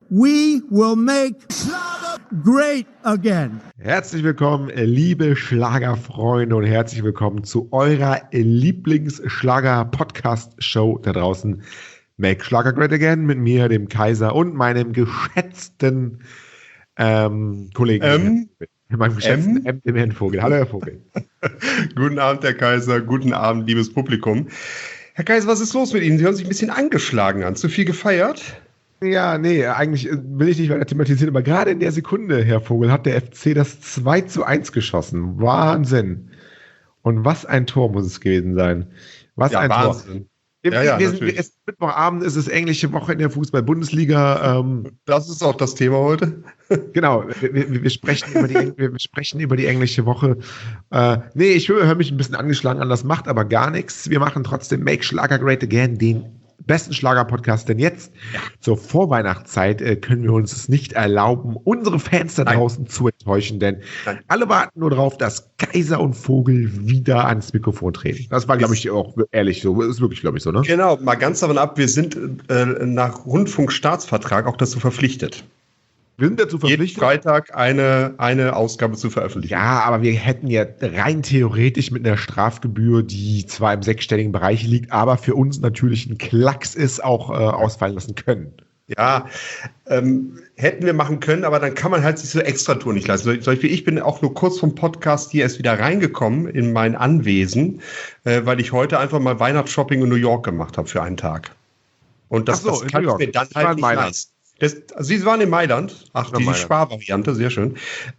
We will make Schlager great again. Herzlich willkommen, liebe Schlagerfreunde, und herzlich willkommen zu eurer Lieblingsschlager-Podcast-Show da draußen. Make Schlager Great Again mit mir, dem Kaiser, und meinem geschätzten Kollegen. Meinem geschätzten dem Herrn Vogel. Hallo, Herr Vogel. Guten Abend, Herr Kaiser. Guten Abend, liebes Publikum. Herr Kaiser, was ist los mit Ihnen? Sie hören sich ein bisschen angeschlagen an. Zu viel gefeiert? Ja, nee, eigentlich will ich nicht weiter thematisieren, aber gerade in der Sekunde, Herr Vogel, hat der FC das 2:1 geschossen. Wahnsinn. Und was ein Tor muss es gewesen sein. Was ein Wahnsinn. Tor. Mittwochabend ist es englische Woche in der Fußball-Bundesliga. Das ist auch das Thema heute. Genau, wir sprechen über die englische Woche. Ich höre mich ein bisschen angeschlagen an, das macht aber gar nichts. Wir machen trotzdem Make Schlager Great Again, den besten Schlager-Podcast, denn jetzt zur Vorweihnachtszeit können wir uns es nicht erlauben, unsere Fans da draußen zu enttäuschen, denn alle warten nur darauf, dass Kaiser und Vogel wieder ans Mikrofon treten. Das war, glaube ich, auch ehrlich so. Das ist wirklich, glaube ich, so, ne? Genau, mal ganz davon ab, wir sind nach Rundfunkstaatsvertrag auch dazu verpflichtet. Wir sind dazu verpflichtet, jeden Freitag eine Ausgabe zu veröffentlichen. Ja, aber wir hätten ja rein theoretisch mit einer Strafgebühr, die zwar im sechsstelligen Bereich liegt, aber für uns natürlich ein Klacks ist, auch ausfallen lassen können. Ja, hätten wir machen können, aber dann kann man halt sich so Extratouren nicht leisten. Zum Beispiel, ich bin auch nur kurz vom Podcast hier erst wieder reingekommen in mein Anwesen, weil ich heute einfach mal Weihnachtsshopping in New York gemacht habe für einen Tag. Und das kann ich mir dann halt nicht leisten. Sie waren in Mailand. Ach, die Sparvariante, sehr schön.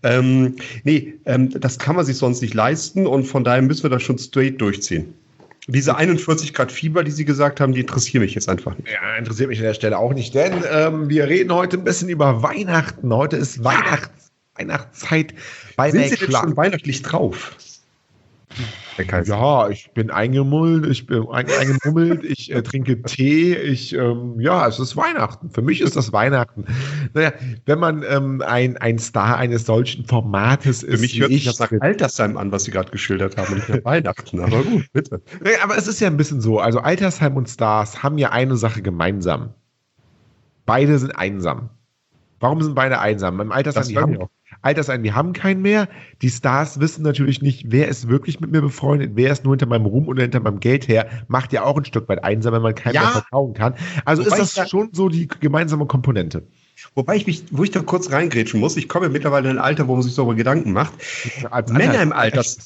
Das kann man sich sonst nicht leisten, und von daher müssen wir das schon straight durchziehen. Diese 41 Grad Fieber, die Sie gesagt haben, die interessieren mich jetzt einfach nicht. Ja, interessiert mich an der Stelle auch nicht, denn wir reden heute ein bisschen über Weihnachten. Heute ist Weihnachtszeit bei Sind Sie denn schon weihnachtlich drauf? Ja, ich bin eingemummelt, ich trinke Tee, es ist Weihnachten. Für mich ist das Weihnachten. Naja, wenn man ein Star eines solchen Formates ist. Für mich hört sich das nach Altersheim an, was Sie gerade geschildert haben, und nicht nach Weihnachten. Aber gut, bitte. Naja, aber es ist ja ein bisschen so. Also Altersheim und Stars haben ja eine Sache gemeinsam. Beide sind einsam. Warum sind beide einsam? Beim Altersheim, wir haben keinen mehr. Die Stars wissen natürlich nicht, wer ist wirklich mit mir befreundet, wer ist nur hinter meinem Ruhm oder hinter meinem Geld her. Macht ja auch ein Stück weit einsam, wenn man keinem mehr vertrauen kann. Also ist das schon so die gemeinsame Komponente. Wo ich da kurz reingrätschen muss, ich komme mittlerweile in ein Alter, wo man sich darüber Gedanken macht. Männer im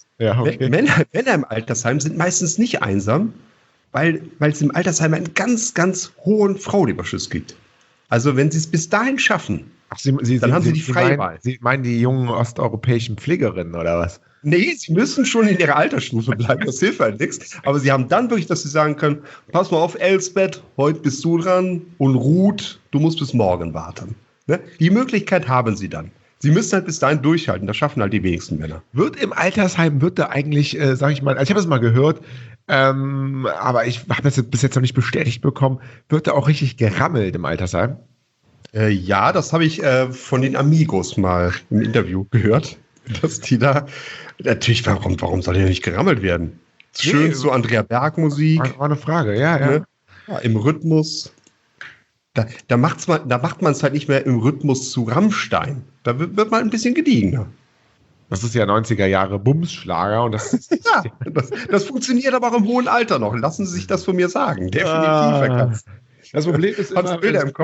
Altersheim sind meistens nicht einsam, weil es im Altersheim einen ganz, ganz hohen Frauenüberschuss gibt. Also wenn sie es bis dahin schaffen, dann haben sie die Freiwahl. Sie meinen die jungen osteuropäischen Pflegerinnen oder was? Nee, sie müssen schon in ihrer Altersstufe bleiben, das hilft halt nichts. Aber sie haben dann wirklich, dass sie sagen können, pass mal auf, Elsbeth, heute bist du dran, und Ruth, du musst bis morgen warten. Ne? Die Möglichkeit haben sie dann. Sie müssen halt bis dahin durchhalten, das schaffen halt die wenigsten Männer. Wird im Altersheim, da eigentlich, sag ich mal, also ich habe es mal gehört, aber ich habe das bis jetzt noch nicht bestätigt bekommen, wird da auch richtig gerammelt im Altersheim? Ja, das habe ich von den Amigos mal im Interview gehört, dass die da, natürlich, warum soll der nicht gerammelt werden? Schön so Andrea Berg Musik. War eine Frage, ja. Ne? Ja, im Rhythmus. Da macht man es halt nicht mehr im Rhythmus zu Rammstein. Da wird man ein bisschen gediegener. Das ist ja 90er Jahre Bumsschlager, und das das funktioniert aber auch im hohen Alter noch. Lassen Sie sich das von mir sagen. Definitiv. Das Problem ist immer,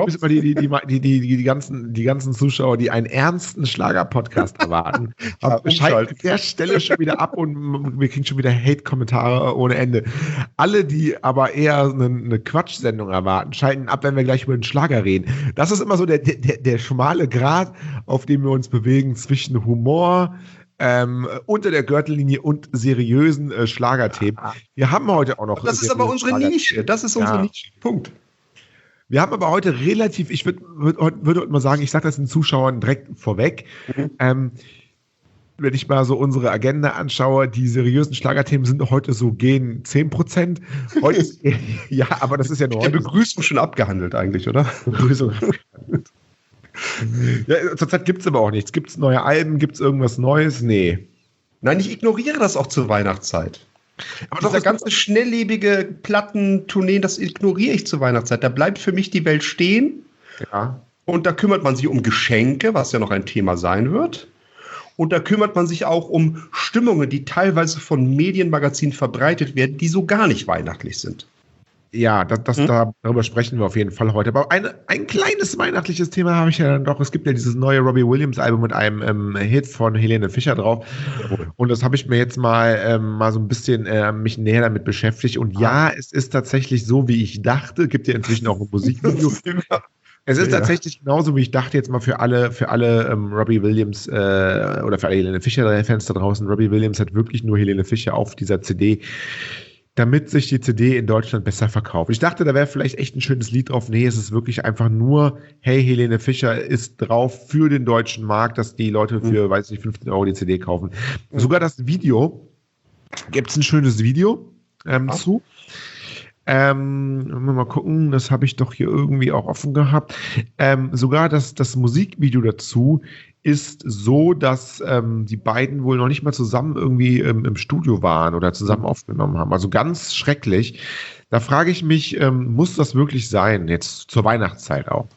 die ganzen Zuschauer, die einen ernsten Schlager-Podcast erwarten, schalten an der Stelle schon wieder ab, und wir kriegen schon wieder Hate-Kommentare ohne Ende. Alle, die aber eher eine Quatschsendung erwarten, schalten ab, wenn wir gleich über den Schlager reden. Das ist immer so der schmale Grat, auf dem wir uns bewegen zwischen Humor, unter der Gürtellinie und seriösen Schlagerthemen. Wir haben heute auch noch... Das ist aber unsere Nische. Das ist unsere Nische. Punkt. Wir haben aber heute relativ, ich würde heute mal sagen, ich sage das den Zuschauern direkt vorweg, wenn ich mal so unsere Agenda anschaue, die seriösen Schlagerthemen sind heute so gegen 10%. Heute ja, aber das ist ja nur heute. Die Begrüßung schon abgehandelt eigentlich, oder? Begrüßung abgehandelt. Ja, zurzeit gibt es aber auch nichts. Gibt es neue Alben? Gibt es irgendwas Neues? Nee. Nein, ich ignoriere das auch zur Weihnachtszeit. Aber dieser ganze schnelllebige Plattentourneen, das ignoriere ich zur Weihnachtszeit. Da bleibt für mich die Welt stehen. Ja. Und da kümmert man sich um Geschenke, was ja noch ein Thema sein wird. Und da kümmert man sich auch um Stimmungen, die teilweise von Medienmagazinen verbreitet werden, die so gar nicht weihnachtlich sind. Ja, darüber sprechen wir auf jeden Fall heute. Aber ein kleines weihnachtliches Thema habe ich ja dann doch. Es gibt ja dieses neue Robbie Williams Album mit einem Hit von Helene Fischer drauf. Und das habe ich mir jetzt mal so ein bisschen mich näher damit beschäftigt. Und ja, es ist tatsächlich so, wie ich dachte. Gibt ja inzwischen auch ein Musikvideo. Es ist tatsächlich genauso, wie ich dachte, jetzt mal für alle Robbie Williams oder für alle Helene Fischer-Fans da draußen. Robbie Williams hat wirklich nur Helene Fischer auf dieser CD, damit sich die CD in Deutschland besser verkauft. Ich dachte, da wäre vielleicht echt ein schönes Lied drauf. Nee, es ist wirklich einfach nur, hey, Helene Fischer ist drauf für den deutschen Markt, dass die Leute für, weiß nicht, 15 € die CD kaufen. Sogar das Video, gibt es ein schönes Video zu. Mal gucken, das habe ich doch hier irgendwie auch offen gehabt. Sogar das Musikvideo dazu ist so, dass die beiden wohl noch nicht mal zusammen irgendwie im Studio waren oder zusammen aufgenommen haben. Also ganz schrecklich. Da frage ich mich, muss das wirklich sein, jetzt zur Weihnachtszeit auch?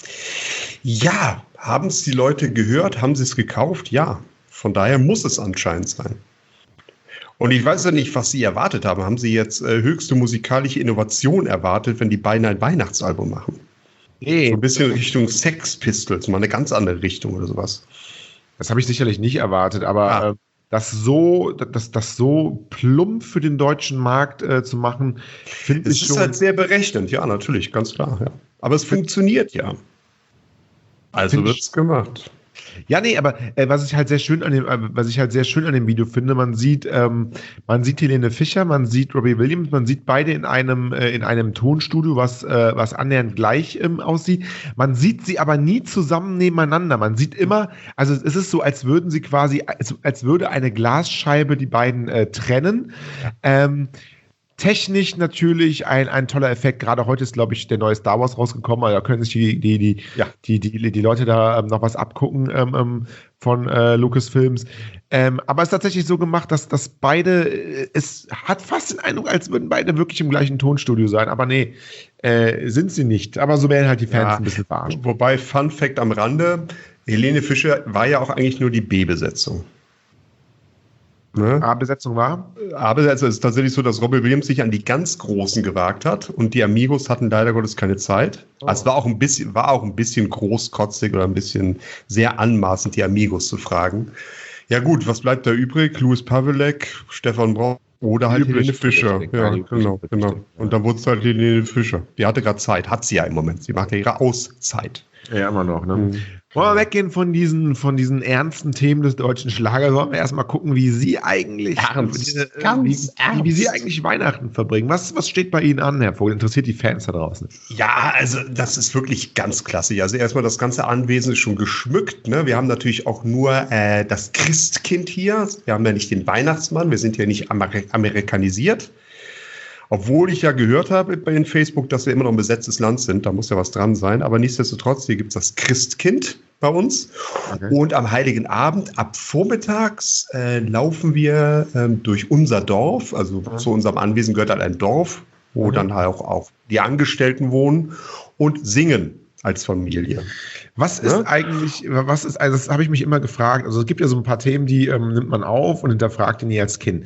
Ja, haben es die Leute gehört? Haben sie es gekauft? Ja. Von daher muss es anscheinend sein. Und ich weiß ja nicht, was Sie erwartet haben. Haben Sie jetzt höchste musikalische Innovation erwartet, wenn die beiden ein Weihnachtsalbum machen? Nee. So ein bisschen Richtung Sex Pistols, mal eine ganz andere Richtung oder sowas. Das habe ich sicherlich nicht erwartet, aber das so plump für den deutschen Markt zu machen, finde ich schon. Es ist halt sehr berechnend, ja, natürlich, ganz klar. Ja. Aber es funktioniert ja. Also wird es gemacht. Ja, nee, aber was ich halt sehr schön an dem Video finde, man sieht Helene Fischer, man sieht Robbie Williams, man sieht beide in einem Tonstudio, was annähernd gleich aussieht. Man sieht sie aber nie zusammen nebeneinander. Man sieht immer, also es ist so, als würden sie quasi, als würde eine Glasscheibe die beiden trennen. Ja. Technisch natürlich ein toller Effekt. Gerade heute ist, glaube ich, der neue Star Wars rausgekommen. Also da können sich die Leute da noch was abgucken von Lucasfilms. Aber es ist tatsächlich so gemacht, dass beide, es hat fast den Eindruck, als würden beide wirklich im gleichen Tonstudio sein. Aber nee, sind sie nicht. Aber so werden halt die Fans ein bisschen verarscht. Wobei, Fun Fact am Rande, Helene Fischer war ja auch eigentlich nur die B-Besetzung. Ne? A-Besetzung war? A-Besetzung ist tatsächlich so, dass Robbie Williams sich an die ganz Großen gewagt hat und die Amigos hatten leider Gottes keine Zeit. Oh. Also es war auch ein bisschen großkotzig oder ein bisschen sehr anmaßend, die Amigos zu fragen. Ja gut, was bleibt da übrig? Louis Pavelek, Stefan Braun oder halt Helene Fischer. Ja, genau. Und dann wurde es halt Helene Fischer. Die hatte gerade Zeit, hat sie ja im Moment. Sie macht ja ihre Auszeit. Ja, immer noch, ne? Wollen wir weggehen von diesen ernsten Themen des deutschen Schlagers, wollen wir erstmal gucken, wie Sie eigentlich wie Sie eigentlich Weihnachten verbringen. Was steht bei Ihnen an, Herr Vogel? Interessiert die Fans da draußen? Ja, also das ist wirklich ganz klassisch. Also erstmal, das ganze Anwesen ist schon geschmückt. Ne? Wir haben natürlich auch nur das Christkind hier. Wir haben ja nicht den Weihnachtsmann. Wir sind ja nicht amerikanisiert. Obwohl ich ja gehört habe bei den Facebook, dass wir immer noch ein besetztes Land sind, da muss ja was dran sein. Aber nichtsdestotrotz, hier gibt es das Christkind bei uns. Okay. Und am Heiligen Abend, ab vormittags, laufen wir durch unser Dorf. Also zu unserem Anwesen gehört halt ein Dorf, wo dann halt auch die Angestellten wohnen und singen als Familie. Was ist eigentlich, also das habe ich mich immer gefragt. Also es gibt ja so ein paar Themen, die nimmt man auf und hinterfragt die nie als Kind.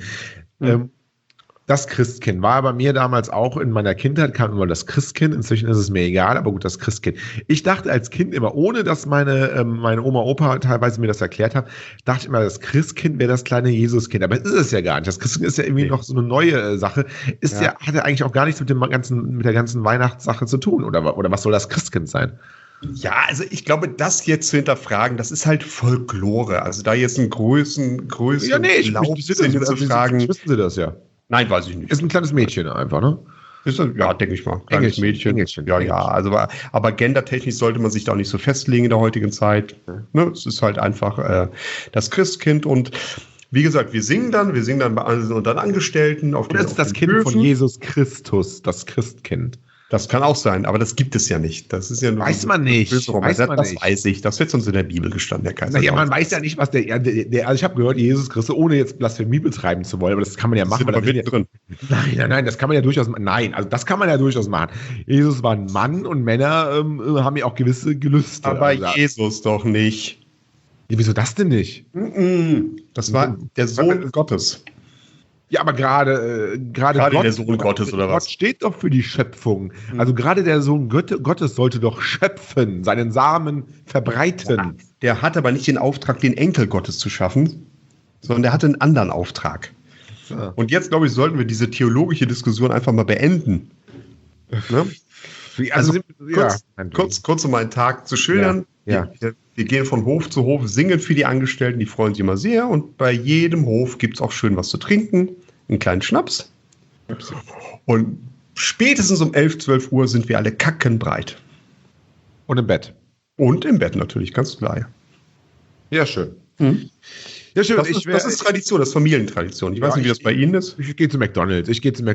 Das Christkind war bei mir damals auch in meiner Kindheit, kam immer das Christkind, inzwischen ist es mir egal, aber gut, das Christkind. Ich dachte als Kind immer, ohne dass meine Oma, Opa teilweise mir das erklärt haben, dachte ich immer, das Christkind wäre das kleine Jesuskind, aber es ist es ja gar nicht. Das Christkind ist ja irgendwie noch so eine neue Sache, hat ja eigentlich auch gar nichts mit der ganzen Weihnachtssache zu tun, oder was soll das Christkind sein? Ja, also ich glaube, das jetzt zu hinterfragen, das ist halt Folklore. Also da jetzt einen größeren Glaubenssinn zu fragen. Wissen Sie das ja? Nein, weiß ich nicht. Ist ein kleines Mädchen einfach, ne? Ist das, ja, denke ich mal. Kleines Mädchen. Ja, also, aber gendertechnisch sollte man sich da auch nicht so festlegen in der heutigen Zeit. Ne? Es ist halt einfach das Christkind und wie gesagt, wir singen dann bei allen und dann Angestellten. Das ist das Kind von Jesus Christus, das Christkind. Das kann auch sein, aber das gibt es ja nicht. Das ist ja nur weiß man nicht. Das weiß ich. Das wird sonst in der Bibel gestanden, der Kaiser. Naja, man weiß ja nicht, was also ich habe gehört, Jesus Christus, ohne jetzt Blasphemie betreiben zu wollen, aber das kann man ja machen. Aber drin. Nein, das kann man ja durchaus machen. Nein, also das kann man ja durchaus machen. Jesus war ein Mann und Männer haben ja auch gewisse Gelüste. Aber Jesus doch nicht. Ja, wieso das denn nicht? Das war der Sohn Gottes. Ja, aber gerade der Sohn Gottes oder was? Gott steht doch für die Schöpfung. Also gerade der Sohn Gottes sollte doch schöpfen, seinen Samen verbreiten. Ja, der hat aber nicht den Auftrag, den Enkel Gottes zu schaffen, sondern der hatte einen anderen Auftrag. Ja. Und jetzt, glaube ich, sollten wir diese theologische Diskussion einfach mal beenden. Ne? Also kurz um einen Tag zu schildern. Ja. Wir gehen von Hof zu Hof, singen für die Angestellten, die freuen sich immer sehr. Und bei jedem Hof gibt es auch schön was zu trinken, einen kleinen Schnaps. Und spätestens um 11, 12 Uhr sind wir alle kackenbreit. Und im Bett. Und im Bett natürlich, ganz klar. Ja, schön. Ja, schön. Das ist Tradition, das ist Familientradition. Ich weiß nicht, wie das bei Ihnen ist. Ich gehe zu McDonald's.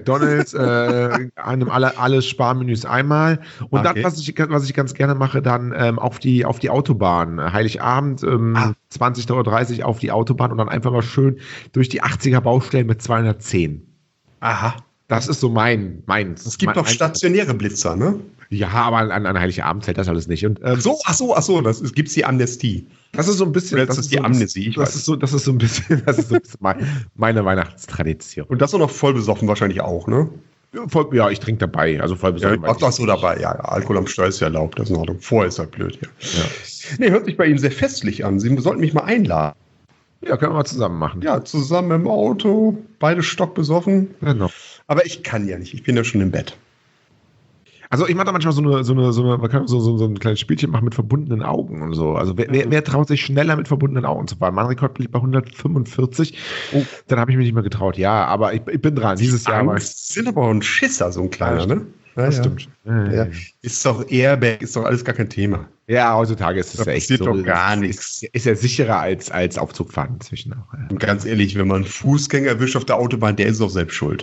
Einem alle Sparmenüs einmal. Und dann, was ich ganz gerne mache, dann auf die Autobahn. Heiligabend, 20:30 Uhr auf die Autobahn und dann einfach mal schön durch die 80er Baustellen mit 210. Aha. Das ist so meins. Es gibt doch stationäre Blitzer, ne? Ja, aber an Heiligabend zählt das alles nicht. Und, ach so, gibt's die Amnestie. Das ist so ein bisschen. Das ist die Amnesie. Das ist so ein bisschen meine Weihnachtstradition. Und das auch noch voll besoffen wahrscheinlich auch, ne? Ja, ich trinke dabei. Also voll besoffen. Ach so, dabei. Ja, Alkohol am Steuer ist ja erlaubt. Das ist in Ordnung. Vorher ist halt blöd. Ja. Nee, hört sich bei Ihnen sehr festlich an. Sie sollten mich mal einladen. Ja, können wir mal zusammen machen. Ja, zusammen im Auto. Beide stockbesoffen. Genau. Aber ich kann ja nicht. Ich bin ja schon im Bett. Also ich mache da manchmal man kann so ein kleines Spielchen machen mit verbundenen Augen und so. Also wer traut sich schneller mit verbundenen Augen zu fahren? Mein Rekord liegt bei 145. Oh, dann habe ich mich nicht mehr getraut. Ja, aber ich bin dran. Dieses Jahr mal. Sind aber auch ein Schisser, so ein kleiner, ne? Das stimmt. Ja. Ist doch Airbag, ist doch alles gar kein Thema. Ja, heutzutage ist es ja echt so. Doch gar nichts. Ist ja sicherer als Aufzugfahren inzwischen auch. Ja. Und ganz ehrlich, wenn man einen Fußgänger erwischt auf der Autobahn, der ist doch selbst schuld.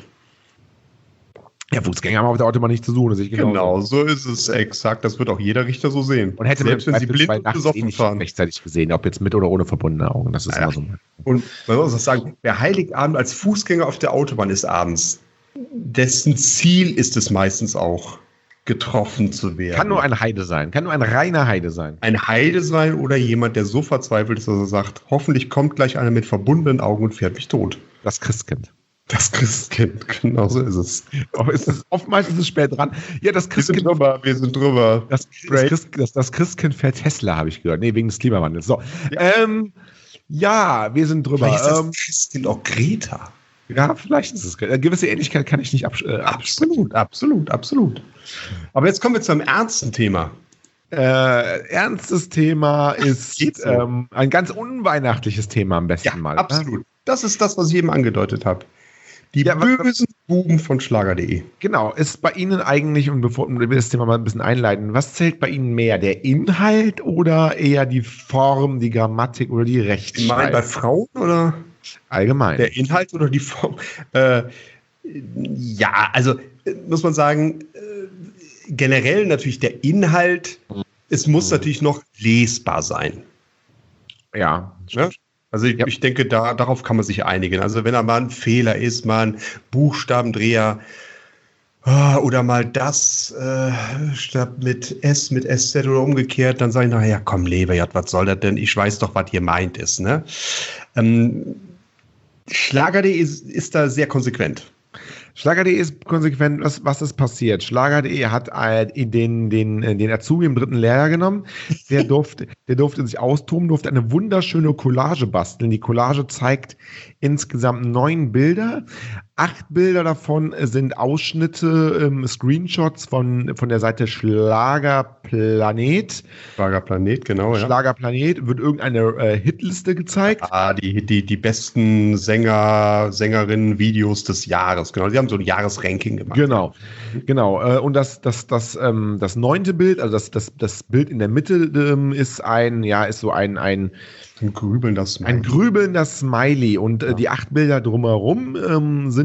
Ja, Fußgänger haben auf der Autobahn nichts zu suchen. Genau, so ist es exakt. Das wird auch jeder Richter so sehen. Und hätte man wenn sie blind und besoffen fahren, rechtzeitig gesehen, ob jetzt mit oder ohne verbundene Augen. Das ist immer so. Und man muss auch sagen, wer Heiligabend als Fußgänger auf der Autobahn ist abends, dessen Ziel ist es meistens auch, getroffen zu werden. Kann nur ein Heide sein. Kann nur ein reiner Heide sein. Ein Heide sein oder jemand, der so verzweifelt ist, dass er sagt, hoffentlich kommt gleich einer mit verbundenen Augen und fährt mich tot. Das Christkind. Das Christkind, genau so ist es. Oftmals ist es spät dran. Ja, das Christkind. Wir sind drüber. Das Christkind fährt Tesla, habe ich gehört. Nee, wegen des Klimawandels. So. Ja, wir sind drüber. Vielleicht ist das Christkind auch Greta. Ja, vielleicht ist es. Eine gewisse Ähnlichkeit kann ich nicht Absolut. Aber jetzt kommen wir zu einem ernsten Thema. Ernstes Thema ist ein ganz unweihnachtliches Thema am besten mal. Absolut. Das ist das, was ich eben angedeutet habe. Die bösen Buben von Schlager.de. Genau, ist bei Ihnen eigentlich, und bevor wir das Thema mal ein bisschen einleiten, was zählt bei Ihnen mehr, der Inhalt oder eher die Form, die Grammatik oder die Rechtschreibung? Bei Frauen oder? Allgemein. Der Inhalt oder die Form? Ja, also muss man sagen, generell natürlich der Inhalt, es muss natürlich noch lesbar sein. Ja, stimmt. Ja? Also ich denke, darauf kann man sich einigen. Also wenn da mal ein Fehler ist, mal ein Buchstabendreher oder mal das statt mit S, mit SZ oder umgekehrt, dann sage ich nachher, komm, Leberjad, was soll das denn? Ich weiß doch, was hier meint ist. Ne? Schlager.de ist da sehr konsequent. Schlager.de ist konsequent, was ist passiert? Schlager.de hat den Azubi im 3. Lehrjahr genommen. Der durfte sich austoben, durfte eine wunderschöne Collage basteln. Die Collage zeigt insgesamt 9 Bilder. 8 Bilder davon sind Ausschnitte, Screenshots von der Seite Schlagerplanet. Schlagerplanet, genau, ja. Schlagerplanet, wird irgendeine Hitliste gezeigt. Die besten Sängerinnen, Videos des Jahres, genau. Sie haben so ein Jahresranking gemacht. Genau. Und das 9. Bild, also das Bild in der Mitte ist ein grübelnder Smiley. Und die 8 Bilder drumherum sind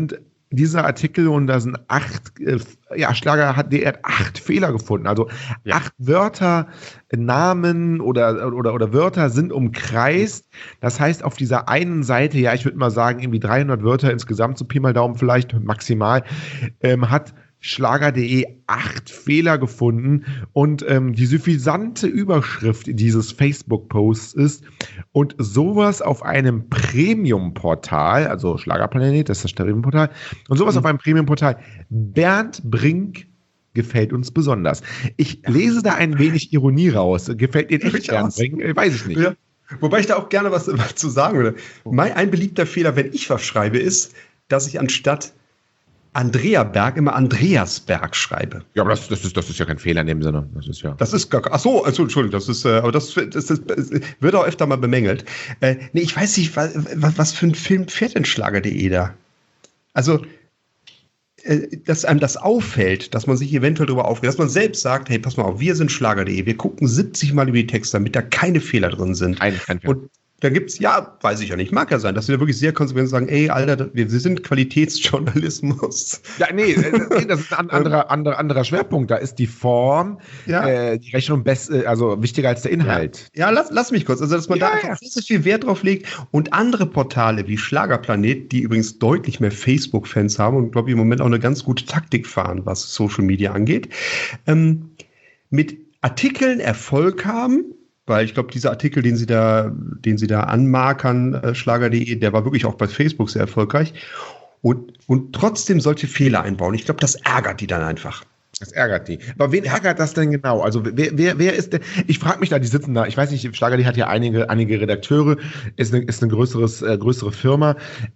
dieser Artikel und da sind 8, Schlager hat 8 Fehler gefunden. Also 8 Wörter, Namen oder Wörter sind umkreist. Das heißt, auf dieser einen Seite, ich würde mal sagen, irgendwie 300 Wörter insgesamt, so Pi mal Daumen vielleicht maximal, hat Schlager.de 8 Fehler gefunden und die suffisante Überschrift dieses Facebook-Posts ist: Und sowas auf einem Premium-Portal, also Schlagerplanet, das ist das Premium-Portal, und sowas auf einem Premium-Portal, Bernd Brink gefällt uns besonders. Ich lese da ein wenig Ironie raus. Gefällt dir nicht Bernd Brink? Weiß ich nicht. Ja. Wobei ich da auch gerne was zu sagen würde. Ein beliebter Fehler, wenn ich was schreibe, ist, dass ich anstatt Andrea Berg immer Andreasberg schreibe. Ja, aber das ist ja kein Fehler in dem Sinne. Das ist gar. Achso, Entschuldigung, aber das wird auch öfter mal bemängelt. Ich weiß nicht, was für ein Film fährt denn Schlager.de da? Also, dass einem das auffällt, dass man sich eventuell darüber aufregt, dass man selbst sagt, hey, pass mal auf, wir sind Schlager.de, wir gucken 70 Mal über die Texte, damit da keine Fehler drin sind. Kein Fehler. Und da gibt's, weiß ich ja nicht, mag ja sein, dass wir da wirklich sehr konsequent sagen, ey, Alter, wir sind Qualitätsjournalismus. Ja, das ist ein anderer Schwerpunkt. Da ist die Form, die Rechnung also wichtiger als der Inhalt. Ja, lass mich kurz. Also, dass man da einfach sehr viel Wert drauf legt und andere Portale wie Schlagerplanet, die übrigens deutlich mehr Facebook-Fans haben und, glaube ich, im Moment auch eine ganz gute Taktik fahren, was Social Media angeht, mit Artikeln Erfolg haben. Weil ich glaube, dieser Artikel, den sie da anmarkern, Schlager.de, der war wirklich auch bei Facebook sehr erfolgreich. Und trotzdem solche Fehler einbauen. Ich glaube, das ärgert die dann einfach. Das ärgert die. Aber wen ärgert das denn genau? Also wer ist denn? Ich frage mich da, die sitzen da, ich weiß nicht, Schlager.de hat ja einige Redakteure, ist eine größere Firma.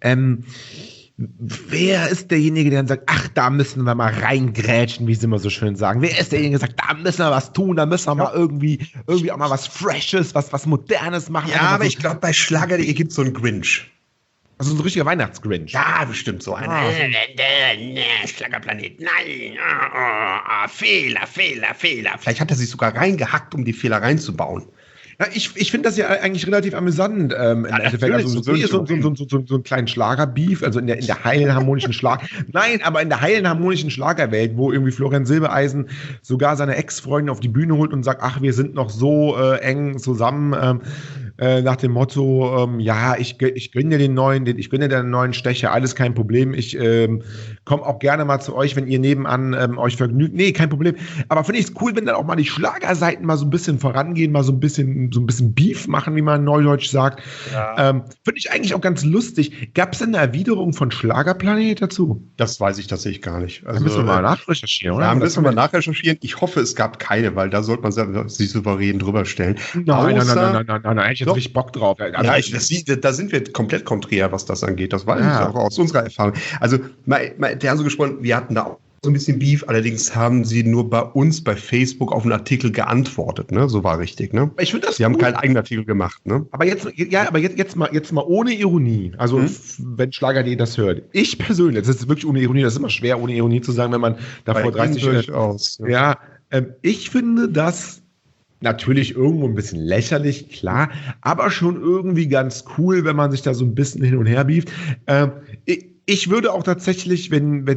Wer ist derjenige, der dann sagt, ach, da müssen wir mal reingrätschen, wie sie immer so schön sagen? Wer ist derjenige, der sagt, da müssen wir was tun, da müssen wir mal irgendwie auch mal was Freshes, was Modernes machen? Ja, aber ich glaube, bei Schlager.de gibt es so einen Grinch. Also so ein richtiger Weihnachtsgrinch. Ja, bestimmt so einer. Schlagerplanet, nein, Fehler. Vielleicht hat er sich sogar reingehackt, um die Fehler reinzubauen. Ja, ich finde das ja eigentlich relativ amüsant. Im Endeffekt. Also so einen kleinen Schlager-Beef, also in der heilen harmonischen Nein, aber in der heilen harmonischen Schlagerwelt, wo irgendwie Florian Silbereisen sogar seine Ex-Freundin auf die Bühne holt und sagt, ach, wir sind noch so eng zusammen, nach dem Motto, ich gönne dir den neuen Stecher, alles kein Problem. Ich komme auch gerne mal zu euch, wenn ihr nebenan euch vergnügt. Nee, kein Problem. Aber finde ich es cool, wenn dann auch mal die Schlagerseiten mal so ein bisschen vorangehen, mal so ein bisschen Beef machen, wie man neudeutsch sagt. Ja. Finde ich eigentlich auch ganz lustig. Gab es denn eine Erwiderung von Schlagerplanet dazu? Das weiß ich tatsächlich gar nicht. Also, müssen wir mal nachrecherchieren, oder? Ja, müssen wir mal nachrecherchieren. Ich hoffe, es gab keine, weil da sollte man sich souverän drüber stellen. Nein, ich jetzt richtig Bock drauf. Also, da sind wir komplett konträr, was das angeht. Das weiß ich auch aus unserer Erfahrung. Also, der hat so gesprochen, wir hatten da auch so ein bisschen Beef, allerdings haben sie nur bei uns bei Facebook auf einen Artikel geantwortet, ne? So war richtig, ne? Ich finde das. Sie haben keinen eigenen Artikel gemacht, ne? Aber jetzt mal ohne Ironie. Also, wenn Schlager.de das hört. Ich persönlich, das ist wirklich ohne Ironie, das ist immer schwer, ohne Ironie zu sagen, wenn man davor 30 durchaus. Ich finde das natürlich irgendwo ein bisschen lächerlich, klar, aber schon irgendwie ganz cool, wenn man sich da so ein bisschen hin und her beeft. Ich würde auch tatsächlich, wenn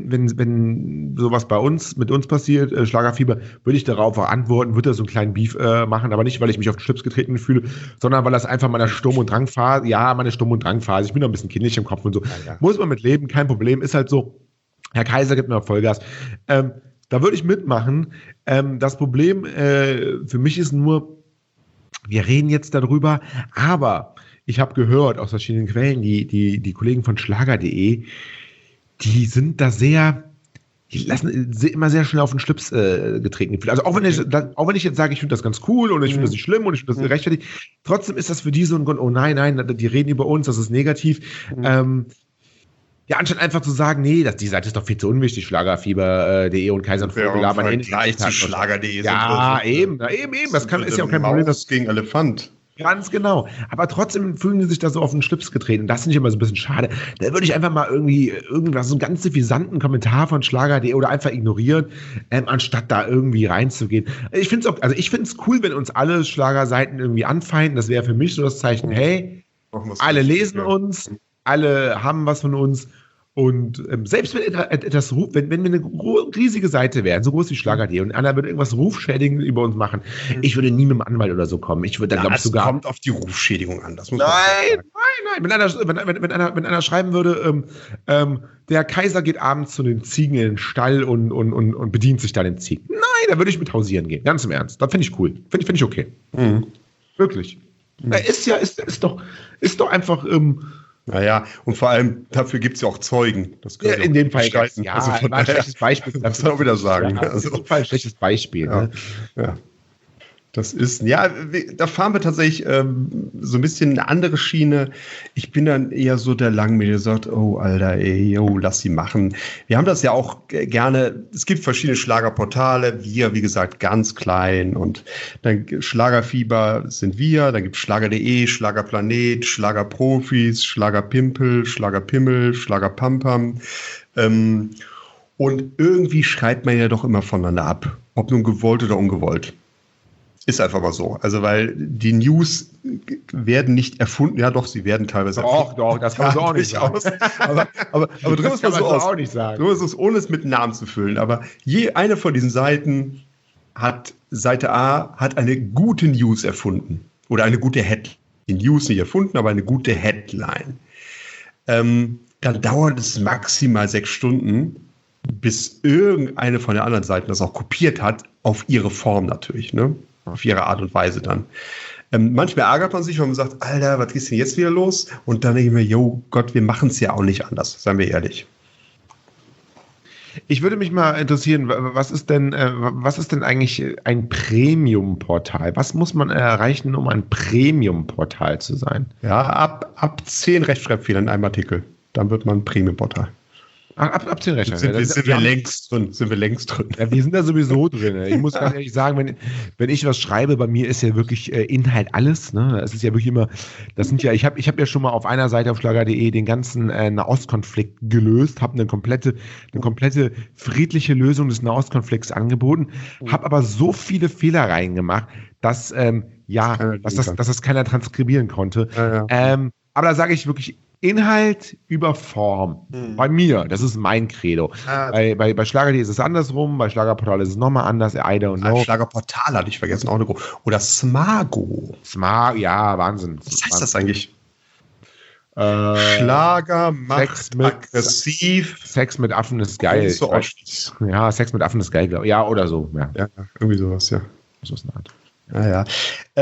sowas mit uns passiert, Schlagerfieber, würde ich darauf auch antworten, würde da so einen kleinen Beef machen, aber nicht, weil ich mich auf den Schlips getreten fühle, sondern weil das einfach meine Sturm- und Drangphase, ich bin noch ein bisschen kindlich im Kopf und so. Ja. Muss man mit leben, kein Problem, ist halt so. Herr Kaiser gibt mir Vollgas. Da würde ich mitmachen. Das Problem für mich ist nur, wir reden jetzt darüber, aber ich habe gehört aus verschiedenen Quellen, die Kollegen von Schlager.de, die sind da die lassen immer sehr schnell auf den Schlips getreten. Also auch wenn ich jetzt sage, ich finde das ganz cool und ich finde das nicht schlimm und ich finde das gerechtfertigt, trotzdem ist das für die so ein Grund, oh nein, die reden über uns, das ist negativ. Anstatt einfach zu sagen, nee, die Seite ist doch viel zu unwichtig, Schlagerfieber.de und Kaiser und Vogel labern gleich zu Schlager.de. Ja, eben. Das ist ja auch kein Problem. Das gegen Elefant. Ganz genau. Aber trotzdem fühlen die sich da so auf den Schlips getreten. Und das finde ich immer so ein bisschen schade. Da würde ich einfach mal irgendwas, so einen ganz suffisanten Kommentar von Schlager.de oder einfach ignorieren, anstatt da irgendwie reinzugehen. Ich finde es cool, wenn uns alle Schlagerseiten irgendwie anfeinden. Das wäre für mich so das Zeichen, hey, alle lesen uns, alle haben was von uns. Und selbst wenn etwas wenn wir eine riesige Seite wären, so groß wie Schlager.de, und einer würde irgendwas Rufschädigendes über uns machen, ich würde nie mit dem Anwalt oder so kommen. Ich würde dann, glaube ich, sogar. Kommt auf die Rufschädigung an. Das muss nein. Wenn einer schreiben würde, der Kaiser geht abends zu den Ziegen in den Stall und bedient sich da den Ziegen. Nein, da würde ich mit hausieren gehen. Ganz im Ernst. Das finde ich cool. Finde ich okay. Mhm. Wirklich. Mhm. Ist doch einfach. Naja, und vor allem dafür gibt es ja auch Zeugen. Das ja, in dem Fall streiten. Ja, also ein schlechtes Beispiel. Das muss man auch wieder sagen. Ja, also, in dem Fall ein schlechtes Beispiel. Ja. Ne? Ja. Das ist, ja, da fahren wir tatsächlich so ein bisschen eine andere Schiene. Ich bin dann eher so der Langmehl, der sagt, oh, Alter, ey, yo, lass sie machen. Wir haben das ja auch gerne, es gibt verschiedene Schlagerportale, wir, wie gesagt, ganz klein, und dann Schlagerfieber sind wir, dann gibt es Schlager.de, Schlagerplanet, Schlagerprofis, Schlagerpimpel, Schlagerpimmel, Schlagerpampam. Und irgendwie schreibt man ja doch immer voneinander ab, ob nun gewollt oder ungewollt. Ist einfach mal so. Also, weil die News werden nicht erfunden. Ja, doch, sie werden teilweise erfunden. Doch, das kann man so auch nicht sagen. Aber drüber ist man so aus. Auch nicht sagen. Drüber ist es, ohne es mit Namen zu füllen. Aber eine von diesen Seiten Seite A hat eine gute News erfunden. Oder eine gute Headline. Die News nicht erfunden, aber eine gute Headline. Dann dauert es maximal 6 Stunden, bis irgendeine von den anderen Seiten das auch kopiert hat, auf ihre Form natürlich, ne? Auf ihre Art und Weise dann. Manchmal ärgert man sich, wenn man sagt, Alter, was ist denn jetzt wieder los? Und dann denke ich mir, jo Gott, wir machen es ja auch nicht anders, seien wir ehrlich. Ich würde mich mal interessieren, was ist denn eigentlich ein Premium-Portal? Was muss man erreichen, um ein Premium-Portal zu sein? Ja, ab 10 Rechtschreibfehler in einem Artikel. Dann wird man ein Premium-Portal. Ab 10 Rechtschreibfehler. Sind wir längst drin. Ja, wir sind da sowieso drin. Ich muss ganz ehrlich sagen, wenn ich was schreibe, bei mir ist ja wirklich Inhalt alles. Ne? Es ist ja wirklich immer, ich habe ja schon mal auf einer Seite auf Schlager.de den ganzen Nahostkonflikt gelöst, habe eine komplette friedliche Lösung des Nahostkonflikts angeboten, habe aber so viele Fehler reingemacht, dass das keiner transkribieren konnte. Ja. Aber da sage ich wirklich, Inhalt über Form. Bei mir, das ist mein Credo. Bei Schlager.de ist es andersrum, bei Schlagerportal ist es nochmal anders. I don't know. Schlagerportal hatte ich vergessen, auch eine große. Oder Smago. Ja, Wahnsinn. Was heißt das eigentlich? Schlager macht aggressiv. Sex mit Affen ist geil. So ja, Sex mit Affen ist geil, glaube ich. Ja, oder so. Ja, irgendwie sowas, ja. So ist eine Art.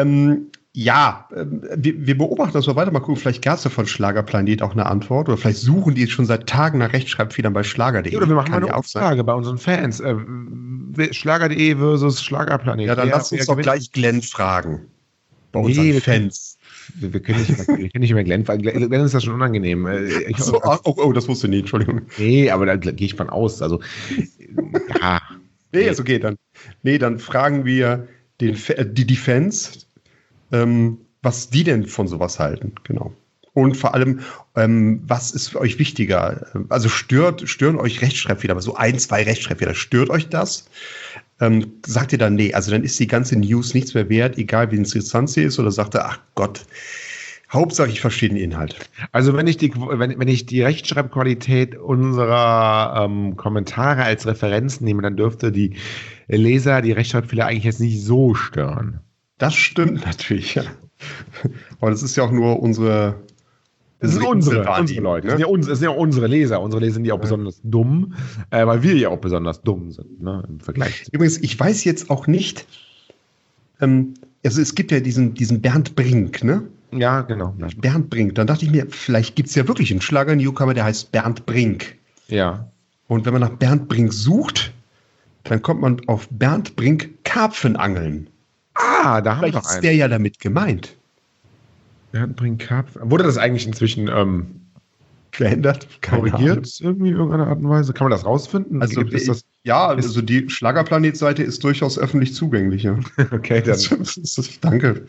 Wir beobachten das mal weiter, mal gucken, vielleicht gab es ja von Schlagerplanet auch eine Antwort, oder vielleicht suchen die schon seit Tagen nach Rechtschreibfehlern bei Schlager.de. Oder wir machen mal eine Umfrage bei unseren Fans. Schlager.de versus Schlagerplanet. Ja, dann lass uns doch gleich Glenn fragen. Bei unseren Fans. Wir können nicht mehr Glenn fragen. Glenn ist das schon unangenehm. Das wusste ich nicht, Entschuldigung. Nee, aber da gehe ich von aus. Also, ja. Nee, ist okay. Dann fragen wir die Fans, was die denn von sowas halten, genau. Und vor allem, was ist für euch wichtiger? Also stören euch Rechtschreibfehler, aber so 1, 2 Rechtschreibfehler, stört euch das? Sagt ihr dann, nee, also dann ist die ganze News nichts mehr wert, egal wie interessant sie ist, oder sagt ihr, ach Gott, Hauptsache ich verstehe den Inhalt. Also wenn ich die Rechtschreibqualität unserer Kommentare als Referenz nehme, dann dürfte die Leser die Rechtschreibfehler eigentlich jetzt nicht so stören. Das stimmt natürlich, ja. Aber das ist ja auch nur unsere. Das sind unsere Leute. Ne? Das sind ja unsere Leser. Unsere Leser sind ja auch besonders dumm, weil wir ja auch besonders dumm sind, ne, im Vergleich. Übrigens, ich weiß jetzt auch nicht, also es gibt ja diesen Bernd Brink, ne? Ja, genau. Bernd Brink. Dann dachte ich mir, vielleicht gibt es ja wirklich einen Schlager-Newcomer, der heißt Bernd Brink. Ja. Und wenn man nach Bernd Brink sucht, dann kommt man auf Bernd Brink Karpfenangeln. Da haben wir noch einen. Ist der ja damit gemeint. Bernd Brink Karpfen. Wurde das eigentlich inzwischen geändert? Korrigiert irgendwie in irgendeiner Art und Weise? Kann man das rausfinden? Also, also die Schlagerplanet-Seite ist durchaus öffentlich zugänglich. Ja. Okay, dann. Danke.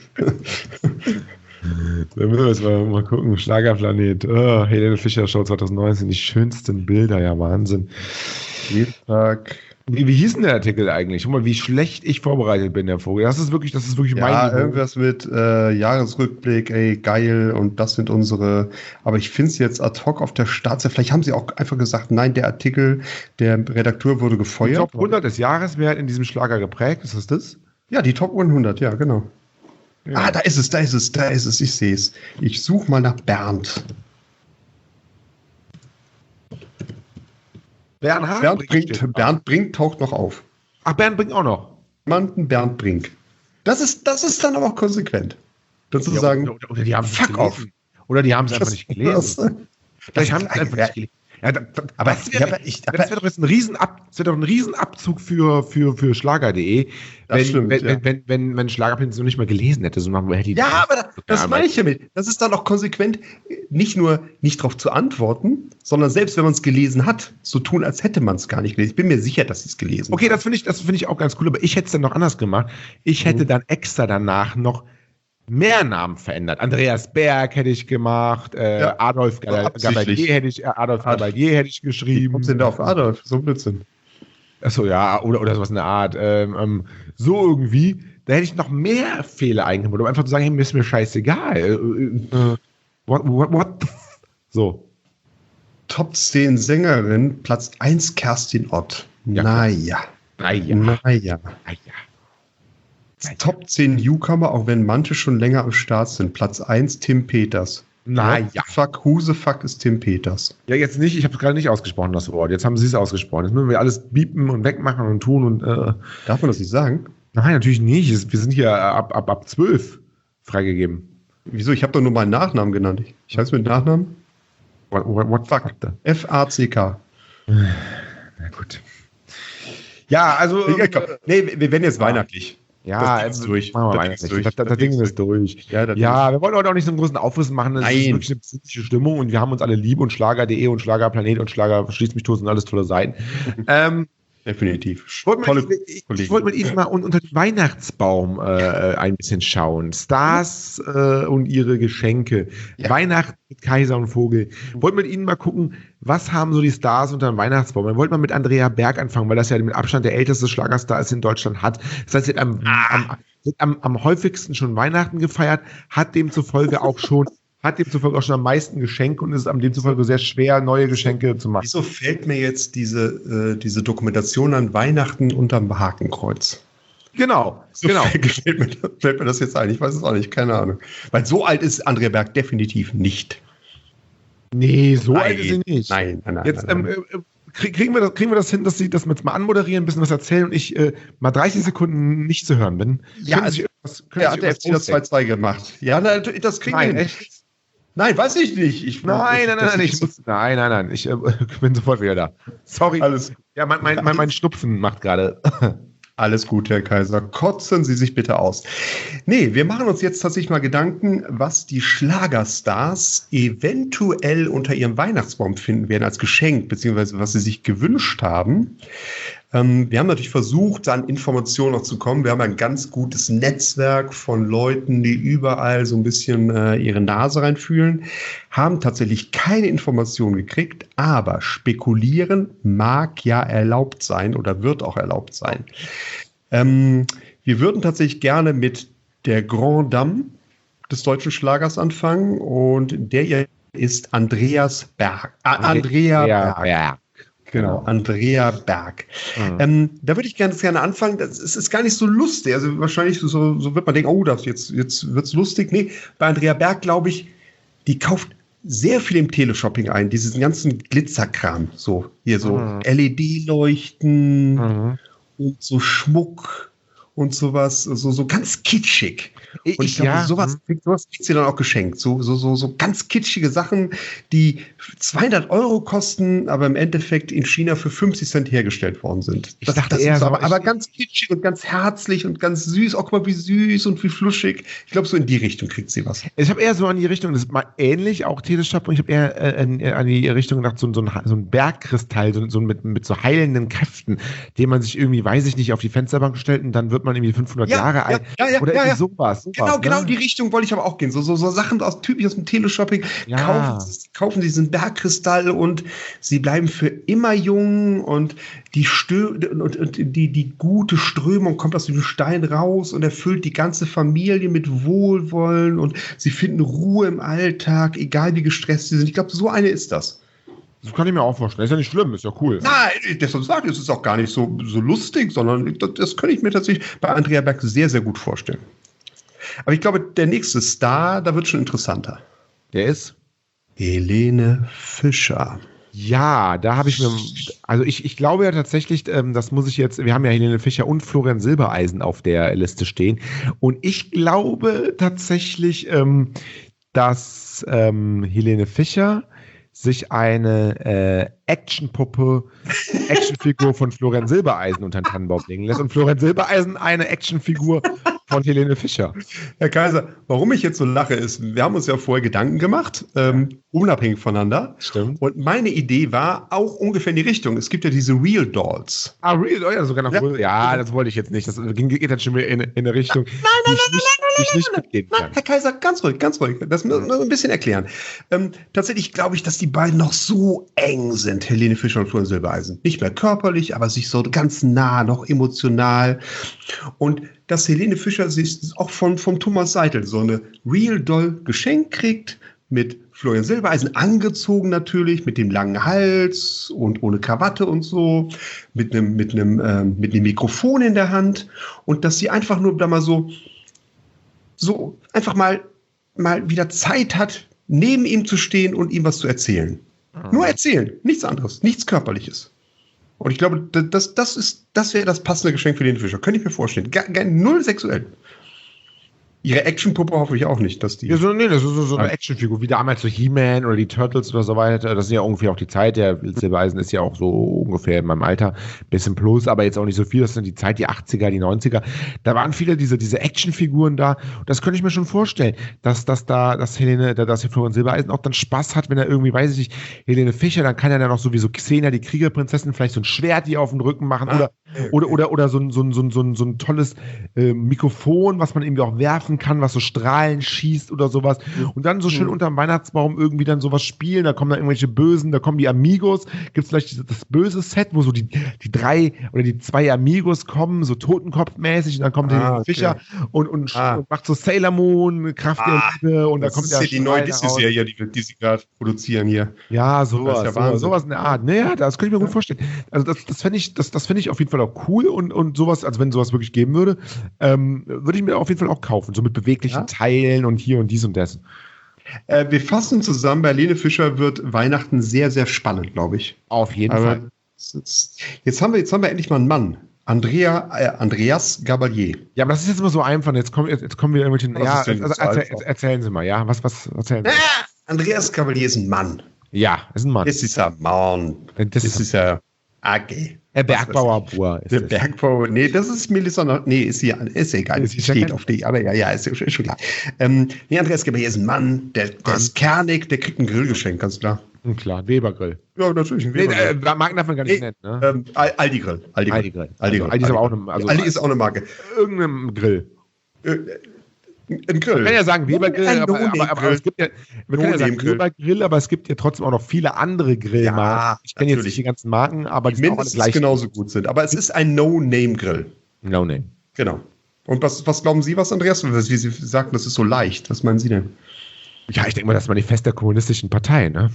Dann müssen wir jetzt mal gucken. Schlagerplanet. Helene Fischer Show 2019. Die schönsten Bilder. Ja, Wahnsinn. Spieltag Wie hieß denn der Artikel eigentlich? Guck mal, wie schlecht ich vorbereitet bin, der Vogel. Das ist wirklich mein Ja, irgendwas mit Jahresrückblick, ey, geil, und das sind unsere, aber ich finde es jetzt ad hoc auf der Startseite, vielleicht haben sie auch einfach gesagt, nein, der Artikel, der Redakteur wurde gefeuert. Die Top 100 des Jahres, wer hat in diesem Schlager geprägt? Ist das? Ja, die Top 100, ja, genau. Ja. Da ist es, ich sehe es. Ich suche mal nach Bernd. Bernd Brink taucht noch auf. Ach, Bernd Brink auch noch. Bernd Brink. Das ist dann aber auch konsequent. Dazu sagen, oder die haben es fuck off. Oder die haben es einfach nicht gelesen. Vielleicht haben sie es einfach nicht gelesen. Ja, das wäre doch jetzt ein Riesenabzug für Schlager.de, wenn Schlagerplanet so nicht mal gelesen hätte. So machen wir hätte aber das meine ich damit. Das ist dann auch konsequent, nicht nur nicht darauf zu antworten, sondern selbst wenn man es gelesen hat, so tun, als hätte man es gar nicht gelesen. Ich bin mir sicher, dass sie es gelesen haben. Okay, das finde ich auch ganz cool, aber ich hätte es dann noch anders gemacht. Ich hätte dann extra danach noch mehr Namen verändert. Andreas Berg hätte ich gemacht, Adolf Gabalier hätte ich geschrieben. Wie kommst du denn da auf Adolf? So ein Blödsinn. Achso, ja, oder sowas in der Art. So irgendwie, da hätte ich noch mehr Fehler eingebaut, um einfach zu sagen, hey, mir ist mir scheißegal. So. Top 10 Sängerin, Platz 1 Kerstin Ott. Ja, naja. Top 10 Newcomer, auch wenn manche schon länger am Start sind. Platz 1 Tim Peters. Husefuck ist Tim Peters. Ja, jetzt nicht. Ich habe es gerade nicht ausgesprochen, das Wort. Jetzt haben sie es ausgesprochen. Jetzt müssen wir alles biepen und wegmachen und tun. Und darf man das nicht sagen? Nein, natürlich nicht. Wir sind hier ab 12 freigegeben. Wieso? Ich habe doch nur meinen Nachnamen genannt. Ich heiße mit Nachnamen? What fuck? F-A-C-K. Na gut. Ja, also. Nee, wir werden jetzt weihnachtlich. Ja, das durch. Das Ding ist durch. Ja, wir wollen heute auch nicht so einen großen Aufriss machen. Das ist wirklich eine psychische Stimmung und wir haben uns alle lieb und Schlager.de und Schlagerplanet und Schlager Schließt mich tot sind alles tolle Seiten. Definitiv. Ich wollte mit Ihnen mal unter den Weihnachtsbaum ein bisschen schauen. Stars und ihre Geschenke. Ja. Weihnachten mit Kaiser und Vogel. Wollte mit Ihnen mal gucken, was haben so die Stars unter dem Weihnachtsbaum? Dann wollte man mit Andrea Berg anfangen, weil das ja mit Abstand der älteste Schlagerstar ist in Deutschland hat. Das heißt, sie hat am häufigsten schon Weihnachten gefeiert, hat demzufolge auch schon am meisten Geschenke und es ist demzufolge sehr schwer, neue Geschenke zu machen. Wieso fällt mir jetzt diese Dokumentation an Weihnachten unterm Hakenkreuz? Genau. Fällt mir das jetzt ein? Ich weiß es auch nicht, keine Ahnung. Weil so alt ist Andrea Berg definitiv nicht. Nee, alt ist sie nicht. Nein. Jetzt kriegen wir das hin, dass Sie das jetzt mal anmoderieren, ein bisschen was erzählen und ich mal 30 Sekunden nicht zu hören bin? Ja, hat der FC das 2-2 gemacht. Ja, das kriegen wir hin. Echt? Nein, weiß ich nicht. Nein. Ich bin sofort wieder da. Sorry. Alles. Ja, mein Schnupfen macht gerade. Alles gut, Herr Kaiser. Kotzen Sie sich bitte aus. Nee, wir machen uns jetzt tatsächlich mal Gedanken, was die Schlagerstars eventuell unter ihrem Weihnachtsbaum finden werden als Geschenk, beziehungsweise was sie sich gewünscht haben. Wir haben natürlich versucht, an Informationen noch zu kommen. Wir haben ein ganz gutes Netzwerk von Leuten, die überall so ein bisschen ihre Nase reinfühlen, haben tatsächlich keine Informationen gekriegt, aber spekulieren mag ja erlaubt sein oder wird auch erlaubt sein. Wir würden tatsächlich gerne mit der Grand Dame des deutschen Schlagers anfangen und der ist Andrea Berg. Genau, Andrea Berg. Da würde ich gerne anfangen. Es ist gar nicht so lustig. Also wahrscheinlich so wird man denken, oh, jetzt wird's lustig. Nee, bei Andrea Berg glaube ich, die kauft sehr viel im Teleshopping ein. Diesen ganzen Glitzerkram. So, hier so LED-Leuchten und so Schmuck und sowas. So ganz kitschig. Und ich glaube, sowas kriegt sie dann auch geschenkt. So ganz kitschige Sachen, die 200 € kosten, aber im Endeffekt in China für 50 Cent hergestellt worden sind. Ich dachte eher aber ganz kitschig und ganz herzlich und ganz süß. Auch guck mal, wie süß und wie fluschig. Ich glaube, so in die Richtung kriegt sie was. Ich habe eher so an die Richtung, das ist mal ähnlich, auch Teleshop, ich habe eher an die Richtung gedacht, so ein Bergkristall, so mit so heilenden Kräften, den man sich irgendwie, weiß ich nicht, auf die Fensterbank stellt und dann wird man irgendwie 500 Jahre alt. Oder irgendwie sowas. Genau, die Richtung wollte ich aber auch gehen. So Sachen typisch aus dem Teleshopping. Ja. Kaufen diesen Bergkristall und sie bleiben für immer jung und die gute Strömung kommt aus dem Stein raus und erfüllt die ganze Familie mit Wohlwollen und sie finden Ruhe im Alltag, egal wie gestresst sie sind. Ich glaube, so eine ist das. Das kann ich mir auch vorstellen. Ist ja nicht schlimm, ist ja cool. Nein, deshalb sage ich, es ist auch gar nicht so lustig, sondern das könnte ich mir tatsächlich bei Andrea Berg sehr, sehr gut vorstellen. Aber ich glaube, der nächste Star, da wird schon interessanter. Der ist? Helene Fischer. Ja, da habe ich mir, also ich glaube ja tatsächlich, das muss ich jetzt, wir haben ja Helene Fischer und Florian Silbereisen auf der Liste stehen und ich glaube tatsächlich, dass Helene Fischer sich eine Actionfigur von Florian Silbereisen unter den Tannenbaum legen lässt und Florian Silbereisen eine Actionfigur von Helene Fischer. Herr Kaiser, warum ich jetzt so lache, ist, wir haben uns ja vorher Gedanken gemacht, unabhängig voneinander. Stimmt. Und meine Idee war auch ungefähr in die Richtung. Es gibt ja diese Real Dolls. Real Dolls, ja, sogar noch. Ja, das wollte ich jetzt nicht. Das geht dann schon wieder in eine Richtung, die ich nicht mitgehen kann. Herr Kaiser, ganz ruhig. Das müssen wir ein bisschen erklären. Tatsächlich glaube ich, dass die beiden noch so eng sind, Helene Fischer und Florian Silbereisen. Nicht mehr körperlich, aber sich so ganz nah, noch emotional. Und dass Helene Fischer sich auch vom Thomas Seitel so eine Real Doll geschenkt kriegt, mit Florian Silbereisen angezogen natürlich, mit dem langen Hals und ohne Krawatte und so, mit einem Mikrofon in der Hand und dass sie einfach nur da mal so einfach mal wieder Zeit hat, neben ihm zu stehen und ihm was zu erzählen. Nur erzählen, nichts anderes, nichts Körperliches. Und ich glaube, das wäre das passende Geschenk für den Fischer. Könnte ich mir vorstellen. Null sexuell. Ihre Actionpuppe hoffe ich auch nicht, dass die. Ja, das ist so eine Actionfigur, wie damals so He-Man oder die Turtles oder so weiter. Das ist ja ungefähr auch die Zeit. Der Silbereisen ist ja auch so ungefähr in meinem Alter. Bisschen plus, aber jetzt auch nicht so viel. Das sind die Zeit, die 80er, die 90er. Da waren viele diese Actionfiguren da. Und das könnte ich mir schon vorstellen, dass Florian Silbereisen auch dann Spaß hat, wenn er irgendwie, weiß ich nicht, Helene Fischer, dann kann er dann auch so wie so Xena, die Kriegerprinzessin, vielleicht so ein Schwert die auf den Rücken machen oder so ein tolles Mikrofon, was man irgendwie auch werfen kann, was so Strahlen schießt oder sowas. Und dann so schön unterm Weihnachtsbaum irgendwie dann sowas spielen. Da kommen dann irgendwelche Bösen, da kommen die Amigos. Gibt es vielleicht das böse Set, wo so die 3 oder die 2 Amigos kommen, so Totenkopfmäßig. Und dann kommt der Fischer und macht so Sailor Moon, Kraft der Liebe. Und da kommt das ist ja die neue Disney-Serie, die sie gerade produzieren hier. Ja, sowas in der Art. Naja, das könnte ich mir gut vorstellen. Also das fände ich auf jeden Fall auch cool und sowas, also wenn sowas wirklich geben würde, würde ich mir auf jeden Fall auch kaufen. So mit beweglichen Teilen und hier und dies und das. Wir fassen zusammen, bei Helene Fischer wird Weihnachten sehr, sehr spannend, glaube ich. Auf jeden Fall. Jetzt haben wir endlich mal einen Mann. Andreas Gabalier. Ja, aber das ist jetzt immer so einfach. Jetzt kommen wir irgendwelche. Ja, erzählen Sie mal, ja. Was erzählen Sie? Andreas Gabalier ist ein Mann. Ja, ist ein Mann. Das ist ein Mann. Das ist ja AG. Der Bergbauerbauer. Der Bergbauer, nee, das ist Melissa noch, nee, ist egal, sie steht auf die, aber ja, ist schon klar. Andreas Gabalier ist ein Mann, der ist kernig, der kriegt ein Grillgeschenk, ganz klar. Klar, Weber-Grill. Ja, natürlich, ein Weber-Grill. Marken darf man gar nicht nennen, ne? Aldi-Grill. Aldi ist aber auch eine, Aldi ist auch eine Marke. Irgendein Grill. Ein Grill. Man kann ja sagen Weber-Grill, aber es gibt ja, Weber-Grill, aber es gibt ja trotzdem auch noch viele andere Grillmarken. Ja, ich kenne jetzt nicht die ganzen Marken, aber die sind auch alle gleich genauso gut sind. Aber es ist ein No-Name-Grill. No-Name. Genau. Und was glauben Sie, Andreas? Wie Sie sagten, das ist so leicht. Was meinen Sie denn? Ja, ich denke mal, das Manifest der kommunistischen Partei, ne?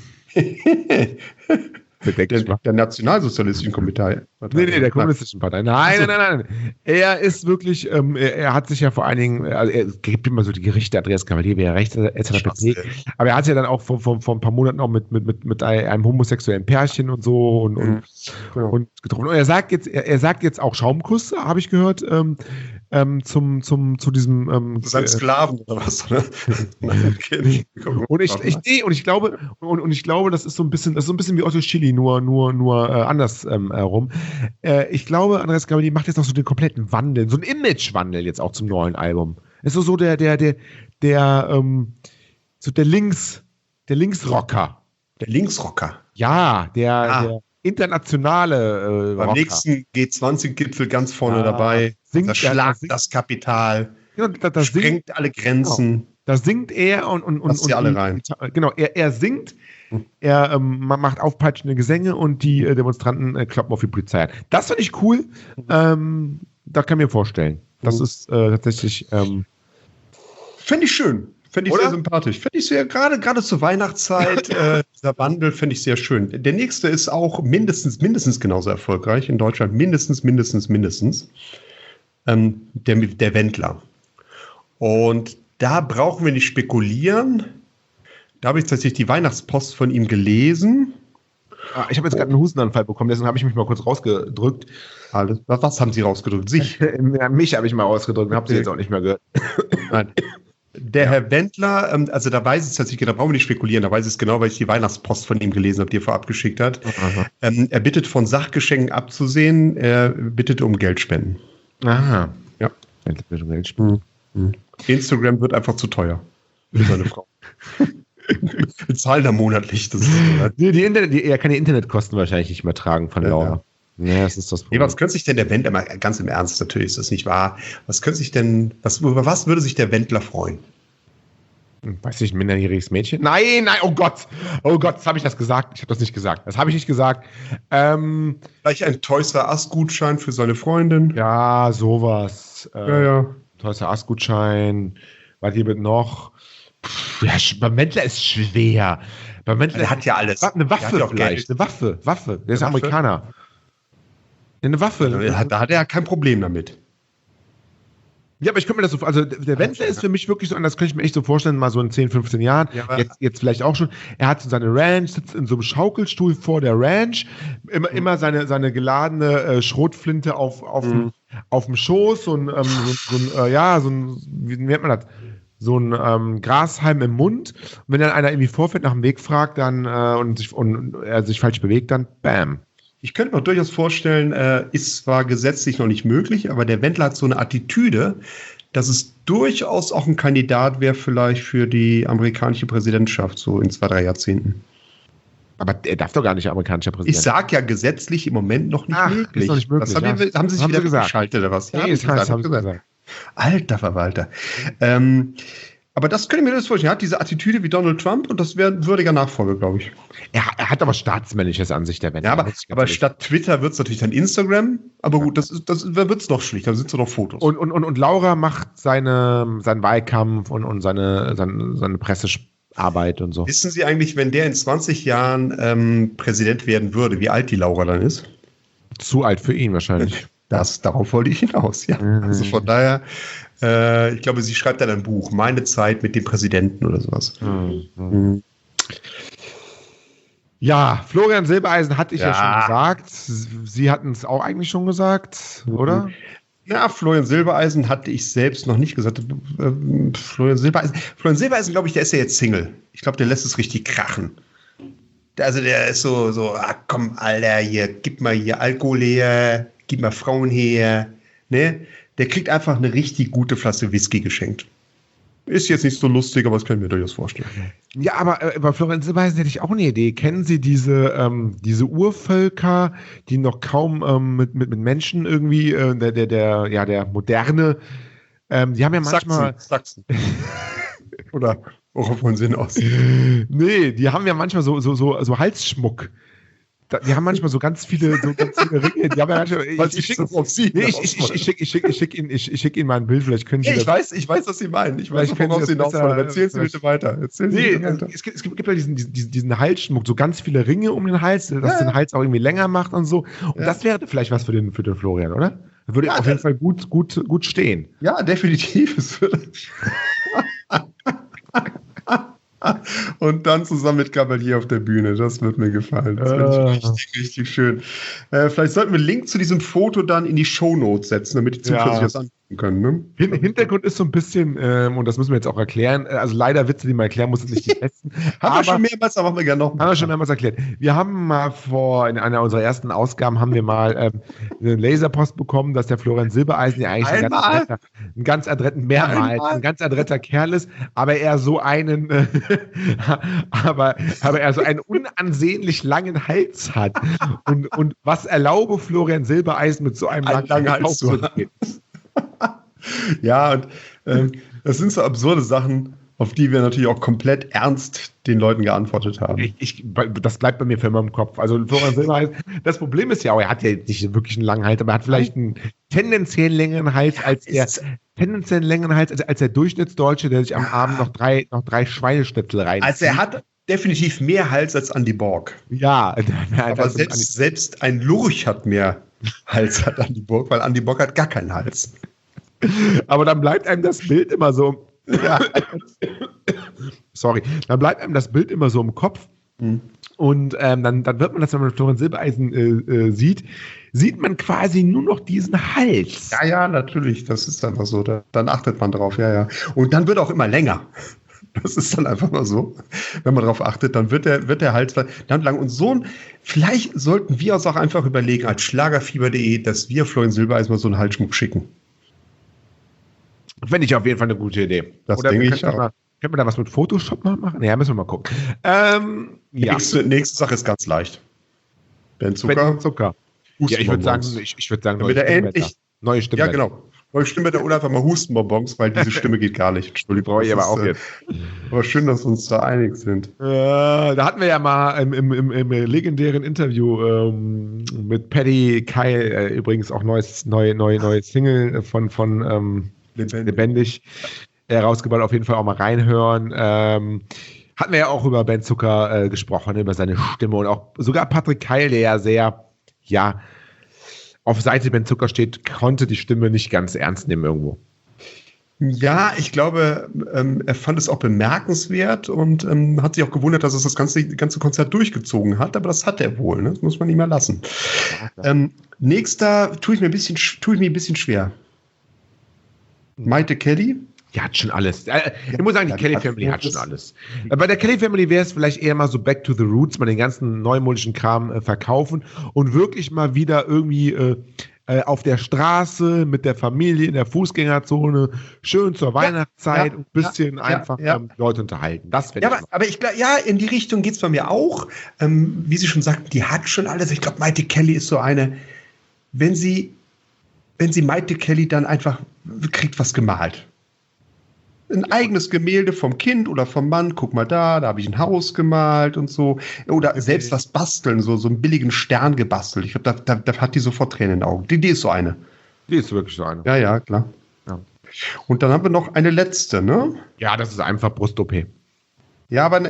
Der nationalsozialistischen Partei. Nee, der kommunistischen Partei. Nein. Er ist wirklich, er hat sich ja vor allen Dingen, also er gibt immer so die Gerichte, Andreas Gabalier wäre rechts, etc. Aber er hat ja dann auch vor ein paar Monaten auch mit einem homosexuellen Pärchen und so und getroffen. Und er sagt jetzt auch Schaumkuss, habe ich gehört, zu diesem sein Sklaven oder was? Und ich glaube, das ist so ein bisschen wie Otto Schily, nur anders rum. Ich glaube, Andreas Gabalier macht jetzt noch so den kompletten Wandel, so einen Imagewandel jetzt auch zum neuen Album. Ist so der Linksrocker. Der Linksrocker. Ja, der internationale Beim nächsten G20-Gipfel ganz vorne dabei. Singt Schlag das Kapital. Ja, das sprengt alle Grenzen. Genau. Da singt er und sie alle rein. Genau, er singt, er macht aufpeitschende Gesänge und die Demonstranten kloppen auf die Polizei an. Das finde ich cool. Da kann ich mir vorstellen. Das ist tatsächlich. Fände ich schön. Fände ich sehr sympathisch. Fände ich sehr, gerade zur Weihnachtszeit, dieser Wandel fände ich sehr schön. Der nächste ist auch mindestens genauso erfolgreich in Deutschland. Mindestens. Der Wendler. Und da brauchen wir nicht spekulieren. Da habe ich tatsächlich die Weihnachtspost von ihm gelesen. Ich habe jetzt gerade einen Hustenanfall bekommen, deswegen habe ich mich mal kurz rausgedrückt. Was haben Sie rausgedrückt? Sich? Ja, mich habe ich mal rausgedrückt und habe sie jetzt auch nicht mehr gehört. Nein. Der Herr Wendler, also da weiß ich es tatsächlich, da brauchen wir nicht spekulieren, da weiß ich es genau, weil ich die Weihnachtspost von ihm gelesen habe, die er vorab geschickt hat. Er bittet von Sachgeschenken abzusehen, er bittet um Geldspenden. Aha. Ja. Geldspenden. Instagram wird einfach zu teuer für seine Frau. Wir zahlen da monatlich. Das ist er kann die Internetkosten wahrscheinlich nicht mehr tragen von Laura. Ja, das ist das Problem. Was könnte sich denn der Wendler, mal ganz im Ernst, natürlich ist das nicht wahr, über was würde sich der Wendler freuen? Weiß ich, ein minderjähriges Mädchen? Nein, oh Gott, habe ich das gesagt? Ich habe das nicht gesagt. Das habe ich nicht gesagt. Vielleicht ein Toys R Us Gutschein für seine Freundin? Ja, sowas. Ja. Toys R Us Gutschein. Was hier mit noch? Ja, beim Wendler ist schwer. Beim Wendler der hat ja alles. Eine Waffe vielleicht. Eine Waffe. Der ist Amerikaner. Eine Waffe. Da hat er ja kein Problem damit. Ja, aber ich könnte mir das so, also der Wendler ist für mich wirklich so, und das könnte ich mir echt so vorstellen, mal so in 10, 15 Jahren, jetzt vielleicht auch schon, er hat so seine Ranch, sitzt in so einem Schaukelstuhl vor der Ranch, immer seine geladene Schrotflinte auf dem Schoß, wie nennt man das? So ein Grashalm im Mund. Und wenn dann einer irgendwie vorfährt, nach dem Weg fragt, dann und er sich falsch bewegt, dann bam. Ich könnte mir durchaus vorstellen, ist zwar gesetzlich noch nicht möglich, aber der Wendler hat so eine Attitüde, dass es durchaus auch ein Kandidat wäre vielleicht für die amerikanische Präsidentschaft, so in 2, 3 Jahrzehnten. Aber er darf doch gar nicht amerikanischer Präsident. Ich sage ja gesetzlich im Moment noch nicht möglich. Ist noch nicht möglich. Das haben Sie sich wieder geschaltet oder was? Ja, das haben Sie gesagt. Alter Verwalter. Aber das könnte ich mir das vorstellen. Er hat diese Attitüde wie Donald Trump und das wäre ein würdiger Nachfolger, glaube ich. Er hat aber staatsmännisches an sich, der Wendler. Ja, aber statt Twitter wird es natürlich dann Instagram. Aber gut, das wird es noch schlicht, da sind so noch Fotos. Und Laura macht seinen Wahlkampf und seine Pressearbeit und so. Wissen Sie eigentlich, wenn der in 20 Jahren Präsident werden würde, wie alt die Laura dann ist? Zu alt für ihn wahrscheinlich. Darauf wollte ich hinaus, ja. Also von daher, ich glaube, sie schreibt dann ein Buch, Meine Zeit mit dem Präsidenten oder sowas. Ja, Florian Silbereisen hatte ich ja schon gesagt. Sie hatten es auch eigentlich schon gesagt, oder? Ja, Florian Silbereisen hatte ich selbst noch nicht gesagt. Florian Silbereisen, glaube ich, der ist ja jetzt Single. Ich glaube, der lässt es richtig krachen. Also der ist so, komm, Alter, hier, gib mal hier Alkohol her, gib mal Frauen her, ne? Der kriegt einfach eine richtig gute Flasche Whisky geschenkt. Ist jetzt nicht so lustig, aber das können wir durchaus vorstellen. Ja, aber bei Florian Silbereisen hätte ich auch eine Idee. Kennen Sie diese Urvölker, die noch kaum mit Menschen irgendwie, der Moderne, die haben ja manchmal... Sachsen. Oder worauf wollen Sie hinaus? Nee, die haben ja manchmal so Halsschmuck. Die haben manchmal so ganz viele Ringe. Die haben ja manchmal, ich schicke Ihnen mal ein Bild, vielleicht können Sie ich weiß, was Sie meinen. Ich weiß, worauf Sie hinaus wollen. Erzählen Sie bitte weiter. Es gibt ja diesen Halsschmuck, so ganz viele Ringe um den Hals, dass den Hals auch irgendwie länger macht und so. Und das wäre vielleicht was für den Florian, oder? Würde auf jeden Fall gut stehen. Ja, definitiv. Es würde. Und dann zusammen mit Cavalier auf der Bühne. Das wird mir gefallen. Das finde ich richtig schön. Vielleicht sollten wir einen Link zu diesem Foto dann in die Shownotes setzen, damit die Zuschauer sich das angucken können. Ne? Hintergrund ist so ein bisschen, und das müssen wir jetzt auch erklären, also leider Witze, die man erklären muss, sind nicht die besten. Haben wir schon mehrmals, aber machen wir gerne noch. Haben wir schon mehrmals erklärt. Wir haben mal in einer unserer ersten Ausgaben haben wir mal eine Laserpost bekommen, dass der Florian Silbereisen ja eigentlich ein ganz adretter Kerl ist, aber er so einen aber er so einen unansehnlich langen Hals hat. Und was erlaube Florian Silbereisen mit so einem langen Hals zu gehen? Ja, und das sind so absurde Sachen, auf die wir natürlich auch komplett ernst den Leuten geantwortet haben. Das bleibt bei mir für immer im Kopf. Also Florian Silbereisen, das Problem ist ja auch, er hat ja nicht wirklich einen langen Hals, aber er hat vielleicht einen tendenziell längeren Hals als der Durchschnittsdeutsche, der sich am Abend noch drei Schweineschnitzel rein. Also er hat definitiv mehr Hals als Andy Borg. Ja, aber selbst ein Lurch hat mehr Hals als Andy Borg, weil Andy Borg hat gar keinen Hals. Aber dann bleibt einem das Bild immer so. Ja. Sorry, dann bleibt einem das Bild immer so im Kopf. Und dann wird man das, wenn man Florian Silbereisen sieht man quasi nur noch diesen Hals. Ja, natürlich, das ist einfach so. Dann achtet man drauf, ja. Und dann wird auch immer länger. Das ist dann einfach mal so. Wenn man darauf achtet, dann wird der Hals dann lang. Und vielleicht sollten wir uns auch einfach überlegen, als Schlagerfieber.de, dass wir Florian Silbereisen mal so einen Halsschmuck schicken. Finde ich auf jeden Fall eine gute Idee. Das denke ich auch. Können wir da was mit Photoshop noch machen? Ja, müssen wir mal gucken. Nächste Sache ist ganz leicht. Ben Zucker. Ja, ich würde sagen, neue Stimme. Ja, genau. Neue Stimme oder einfach mal Hustenbonbons, weil diese Stimme geht gar nicht. Entschuldigung. Brauche ich aber auch jetzt. Aber schön, dass wir uns da einig sind. Da hatten wir ja mal im legendären Interview mit Paddy Kyle, übrigens auch neue Single von Lebendig rausgebracht, auf jeden Fall auch mal reinhören. Hatten wir ja auch über Ben Zucker gesprochen, über seine Stimme und auch sogar Patrick Keil, der ja sehr, auf Seite Ben Zucker steht, konnte die Stimme nicht ganz ernst nehmen irgendwo. Ja, ich glaube, er fand es auch bemerkenswert und hat sich auch gewundert, dass es das ganze Konzert durchgezogen hat, aber das hat er wohl, ne? Das muss man ihm mal lassen. Nächster tue ich mir ein bisschen schwer. Maite Kelly? Die hat schon alles. Ich muss sagen, die Kelly Family hat schon alles. Bei der Kelly Family wäre es vielleicht eher mal so back to the roots, mal den ganzen neumodischen Kram verkaufen und wirklich mal wieder irgendwie auf der Straße mit der Familie in der Fußgängerzone schön zur Weihnachtszeit ein bisschen einfach Leute unterhalten. Das wäre aber ich glaube, in die Richtung geht es bei mir auch. Wie Sie schon sagten, die hat schon alles. Ich glaube, Maite Kelly ist so eine, wenn sie Maite Kelly dann einfach kriegt was gemalt. Ein eigenes Gemälde vom Kind oder vom Mann. Guck mal da habe ich ein Haus gemalt und so. Oder selbst was basteln, so einen billigen Stern gebastelt. Ich glaube, da hat die sofort Tränen in den Augen. Die ist so eine. Die ist wirklich so eine. Ja, klar. Ja. Und dann haben wir noch eine letzte, ne? Ja, das ist einfach Brust-OP. Ja, aber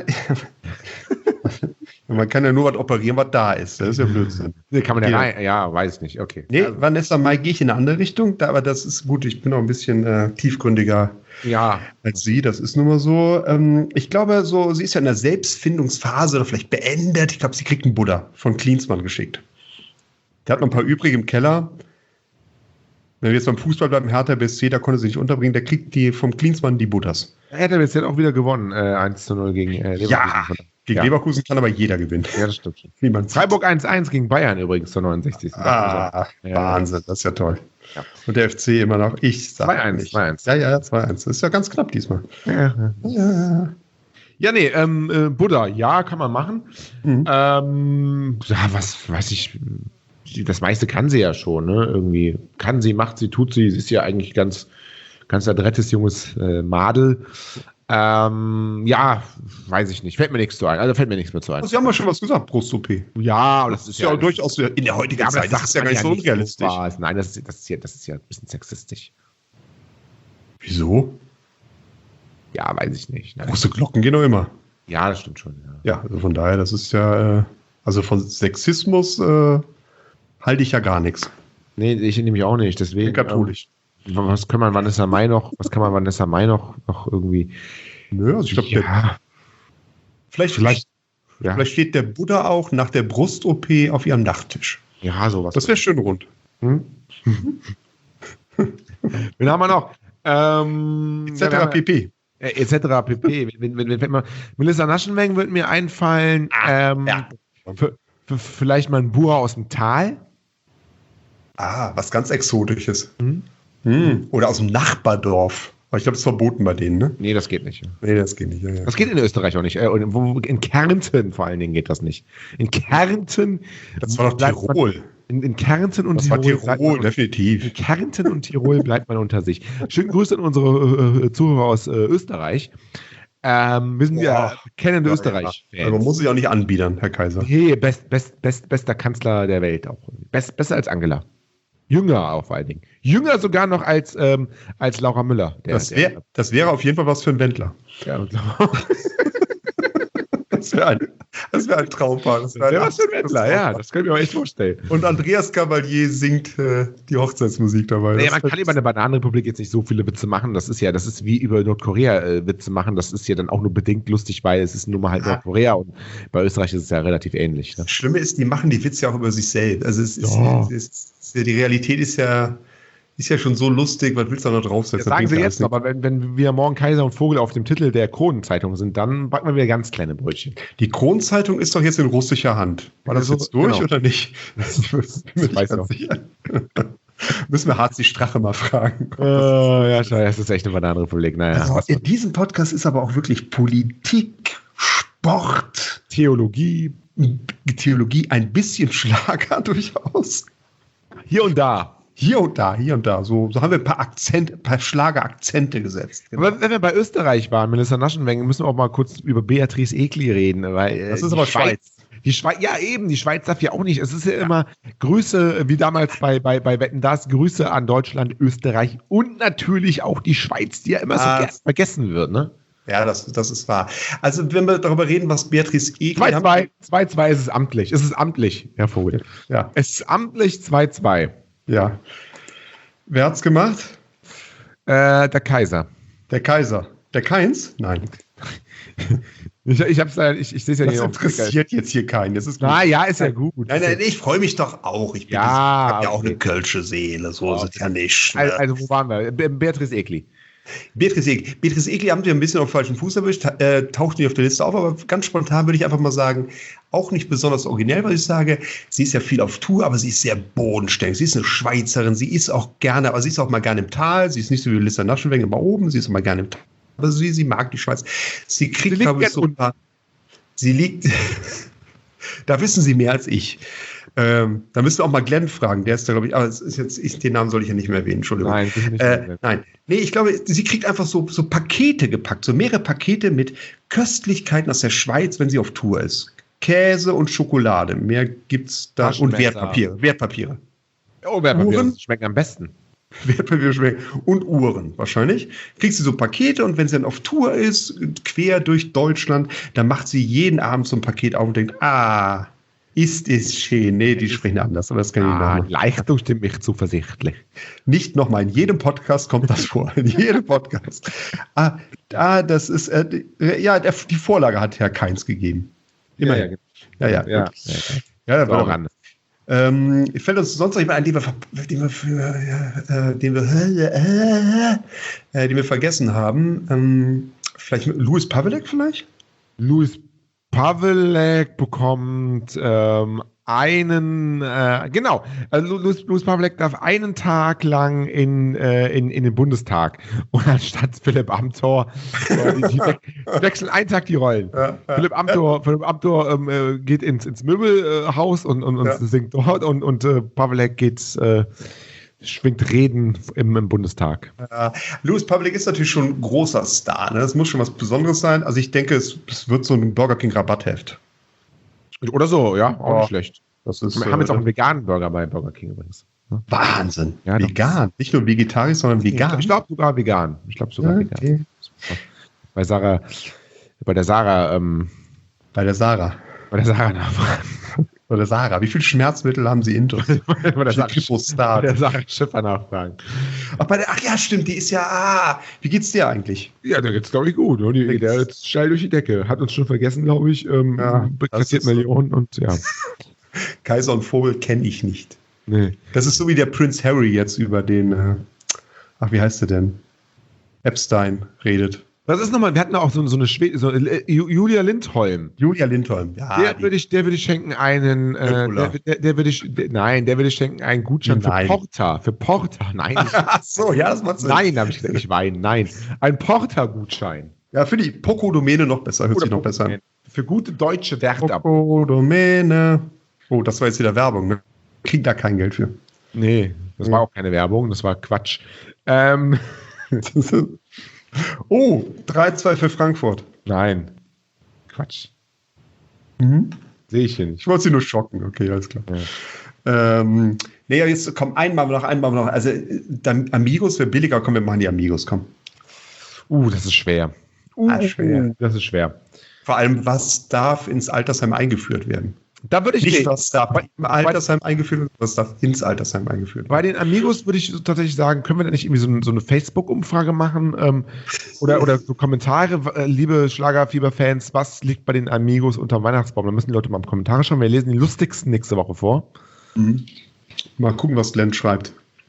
man kann ja nur was operieren, was da ist. Das ist ja Blödsinn. Nee, kann man ja rein. Ja, weiß nicht. Okay. Nee, Vanessa Mai gehe ich in eine andere Richtung, aber das ist gut. Ich bin auch ein bisschen tiefgründiger als sie. Das ist nun mal so. Ich glaube, sie ist ja in der Selbstfindungsphase oder vielleicht beendet. Ich glaube, sie kriegt einen Buddha von Klinsmann geschickt. Der hat noch ein paar übrige im Keller. Wenn wir jetzt beim Fußball bleiben, Hertha BSC, da konnte sie nicht unterbringen. Der kriegt die vom Klinsmann die Buddhas. Hertha BSC hat auch wieder gewonnen, 1:0 gegen Leverkusen. Ja, gegen Leverkusen kann aber jeder gewinnen. Ja, das stimmt schon. Freiburg 1:1 gegen Bayern übrigens zur 69. Wahnsinn, das ist ja toll. Ja. Und der FC immer noch, 2:1. 2:1. Ja, 2:1. Das ist ja ganz knapp diesmal. Ja, nee, Buddha, kann man machen. Was weiß ich, das meiste kann sie ja schon, ne? Irgendwie kann sie, macht sie, tut sie. Sie ist ja eigentlich ganz adrettes junges Madel. Weiß ich nicht. Fällt mir nichts zu ein. Also fällt mir nichts mehr zu ein. Sie haben ja schon was gesagt, Brust-OP. Ja, aber das ist ja durchaus in der heutigen Zeit. Das ist ja gar nicht so unrealistisch. Nein, das ist ja ein bisschen sexistisch. Wieso? Ja, weiß ich nicht. Große Glocken gehen doch immer. Ja, das stimmt schon. Ja, also von daher, das ist ja, also von Sexismus halte ich ja gar nichts. Nee, ich nämlich auch nicht. Deswegen. Ich bin katholisch. Was kann man Vanessa Mai noch irgendwie? Nö, also ich glaube, vielleicht steht der Buddha auch nach der Brust-OP auf ihrem Nachttisch. Ja, sowas. Das wäre schön rund. Wen haben wir noch? Etc. pp. Etc. pp. Wenn Melissa Naschenweng würde mir einfallen. Vielleicht mal ein Bura aus dem Tal. Was ganz Exotisches. Oder aus dem Nachbardorf. Aber ich glaube, das ist verboten bei denen, ne? Nee, das geht nicht. Nee, das geht nicht. Ja. Das geht in Österreich auch nicht. In Kärnten vor allen Dingen geht das nicht. In Kärnten. Das war doch Tirol. In Kärnten und Das war Tirol, definitiv. In Kärnten und Tirol bleibt man unter sich. Schönen Gruß an unsere Zuhörer aus Österreich. Wir sind ja kennende Österreich-Fans. Also man muss sich auch nicht anbiedern, Herr Kaiser. Nee, bester Kanzler der Welt auch. Besser als Angela. Jünger auch vor allen Dingen. Jünger sogar noch als Laura Müller. Das wäre auf jeden Fall was für einen Wendler. Ja, das wäre ein Traumpaar. Das wäre was für ein Wendler, ja, das können wir mir echt vorstellen. Und Andreas Cavalier singt die Hochzeitsmusik dabei. Nee, man kann über eine Bananenrepublik jetzt nicht so viele Witze machen. Das ist wie über Nordkorea Witze machen. Das ist ja dann auch nur bedingt lustig, weil es ist nun mal halt Nordkorea und bei Österreich ist es ja relativ ähnlich. Ne? Das Schlimme ist, die machen die Witze ja auch über sich selbst. Also die Realität ist ja schon so lustig, was willst du da noch draufsetzen? Ja, sagen Sie jetzt, aber wenn wir morgen Kaiser und Vogel auf dem Titel der Kronenzeitung sind, dann backen wir wieder ganz kleine Brötchen. Die Kronenzeitung ist doch jetzt in russischer Hand. War das jetzt durch oder nicht? Ich bin mir nicht ganz sicher. Müssen wir Hartzi Strache mal fragen. Ja, das ist echt eine Bananenrepublik. Naja, also in diesem Podcast ist aber auch wirklich Politik, Sport, Theologie, ein bisschen Schlager durchaus. Hier und da. Hier und da. So haben wir ein paar Schlagerakzente gesetzt. Genau. Aber wenn wir bei Österreich waren, Melissa Naschenweng, müssen wir auch mal kurz über Beatrice Egli reden. Weil, das ist aber Schweiz. Die Schweiz, ja eben, die Schweiz darf ja auch nicht. Es ist ja immer Grüße, wie damals bei Wetten, das Grüße an Deutschland, Österreich und natürlich auch die Schweiz, die ja immer so gern vergessen wird, ne? Ja, das ist wahr. Also, wenn wir darüber reden, was Beatrice Egli... 2-2 ist es amtlich. Es ist amtlich, Herr Vogel. Ja. Es ist amtlich 2-2. Ja. Wer hat's gemacht? Der Kaiser. Der Kaiser. Der Keins? Nein. Ich sehe es ja nicht. Das interessiert jetzt hier keinen. Das ist gut. Ist ja gut. Nein, ich freue mich doch auch. Ich habe ja auch eine kölsche Seele. So ist es ja nicht. Ne? Also, wo waren wir? Beatrice Egli. Beatrice Egli haben wir ein bisschen auf falschen Fuß erwischt, taucht nicht auf der Liste auf, aber ganz spontan würde ich einfach mal sagen, auch nicht besonders originell, weil ich sage, sie ist ja viel auf Tour, aber sie ist sehr bodenständig. Sie ist eine Schweizerin, sie ist auch mal gerne im Tal, sie ist nicht so wie Melissa Naschenweng immer oben, sie ist auch mal gerne im Tal, aber sie mag die Schweiz. Sie kriegt, glaube ich, so ein paar... Sie liegt... Da wissen Sie mehr als ich. Da müssen wir auch mal Glenn fragen. Der ist da, glaube ich, aber den Namen soll ich ja nicht mehr erwähnen, Entschuldigung. Nein, nein. Nee, ich glaube, sie kriegt einfach so Pakete gepackt, so mehrere Pakete mit Köstlichkeiten aus der Schweiz, wenn sie auf Tour ist. Käse und Schokolade. Mehr gibt's da. Und Wertpapiere. Oh, Wertpapiere schmecken am besten. Wertpapiere schmecken. Und Uhren wahrscheinlich. Kriegt sie so Pakete und wenn sie dann auf Tour ist, quer durch Deutschland, dann macht sie jeden Abend so ein Paket auf und denkt, ist es schön. Nee, die sprechen anders, aber das kann ich nicht machen. Leistung stimmt mich zuversichtlich. Nicht nochmal, in jedem Podcast kommt das vor. In jedem Podcast. Das ist, die Vorlage hat Herr Keins gegeben. Immerhin. Ja. Ja, war doch anders. Fällt uns sonst noch jemand ein, den wir vergessen haben. Vielleicht Louis Pavelek vielleicht? Louis Pavelek bekommt einen, genau, also Louis Pavelek darf einen Tag lang in den Bundestag und anstatt Philipp Amthor, die wechseln einen Tag die Rollen. Ja. Philipp Amthor geht ins Möbelhaus und singt dort und Pavelek schwingt Reden im Bundestag. Louis Pavelek ist natürlich schon ein großer Star. Ne? Das muss schon was Besonderes sein. Also ich denke, es wird so ein Burger King Rabattheft. Oder so, ja, auch nicht schlecht. Wir haben jetzt auch einen veganen Burger bei Burger King übrigens. Wahnsinn. Ja, vegan. Nicht nur vegetarisch, sondern vegan. Ich glaube sogar vegan. Vegan. Bei der Sarah nachfragen. Bei der Sarah. Wie viel Schmerzmittel haben Sie intus? Bei der Sarah Schiffer nachfragen. Ach ja, stimmt. Die ist ja, wie geht's dir eigentlich? Ja, der geht's, glaube ich, gut. Der ist jetzt steil durch die Decke. Hat uns schon vergessen, glaube ich. Kassiert Millionen und ja. Kaiser und Vogel kenne ich nicht. Nee. Das ist so wie der Prince Harry jetzt über den, wie heißt der denn? Epstein redet. Was ist nochmal? Wir hatten auch so eine Julia Lindholm. Julia Lindholm, ja. Der würde ich schenken einen. Der würde ich schenken einen Gutschein für Porter. Für Porter. Nein. Ach so, ja, das macht Sinn. Nein, habe ich gesagt, nicht Wein. Nein. Ein Porter-Gutschein. Ja, für die Poco-Domäne noch besser. Hört sich noch besser an. Für gute deutsche Werte. Poco-Domäne. Oh, das war jetzt wieder Werbung, ne? Kriegen da kein Geld für. Nee, das war auch keine Werbung, das war Quatsch. 3-2 für Frankfurt. Nein. Quatsch. Sehe ich hier nicht. Ich wollte sie nur schocken. Okay, alles klar. Ja. Jetzt komm, einmal noch. Also, dann Amigos wäre billiger. Komm, wir machen die Amigos, komm. Das ist schwer. Das ist schwer. Vor allem, was darf ins Altersheim eingeführt werden? Da würde ich nicht, was darf im Altersheim eingeführt werden, was darf ins Altersheim eingeführt werden. Bei den Amigos würde ich tatsächlich sagen, können wir da nicht irgendwie so eine Facebook-Umfrage machen oder so Kommentare, liebe Schlagerfieber-Fans, was liegt bei den Amigos unterm Weihnachtsbaum? Da müssen die Leute mal im Kommentar schauen. Wir lesen die lustigsten nächste Woche vor. Mal gucken, was Glenn schreibt.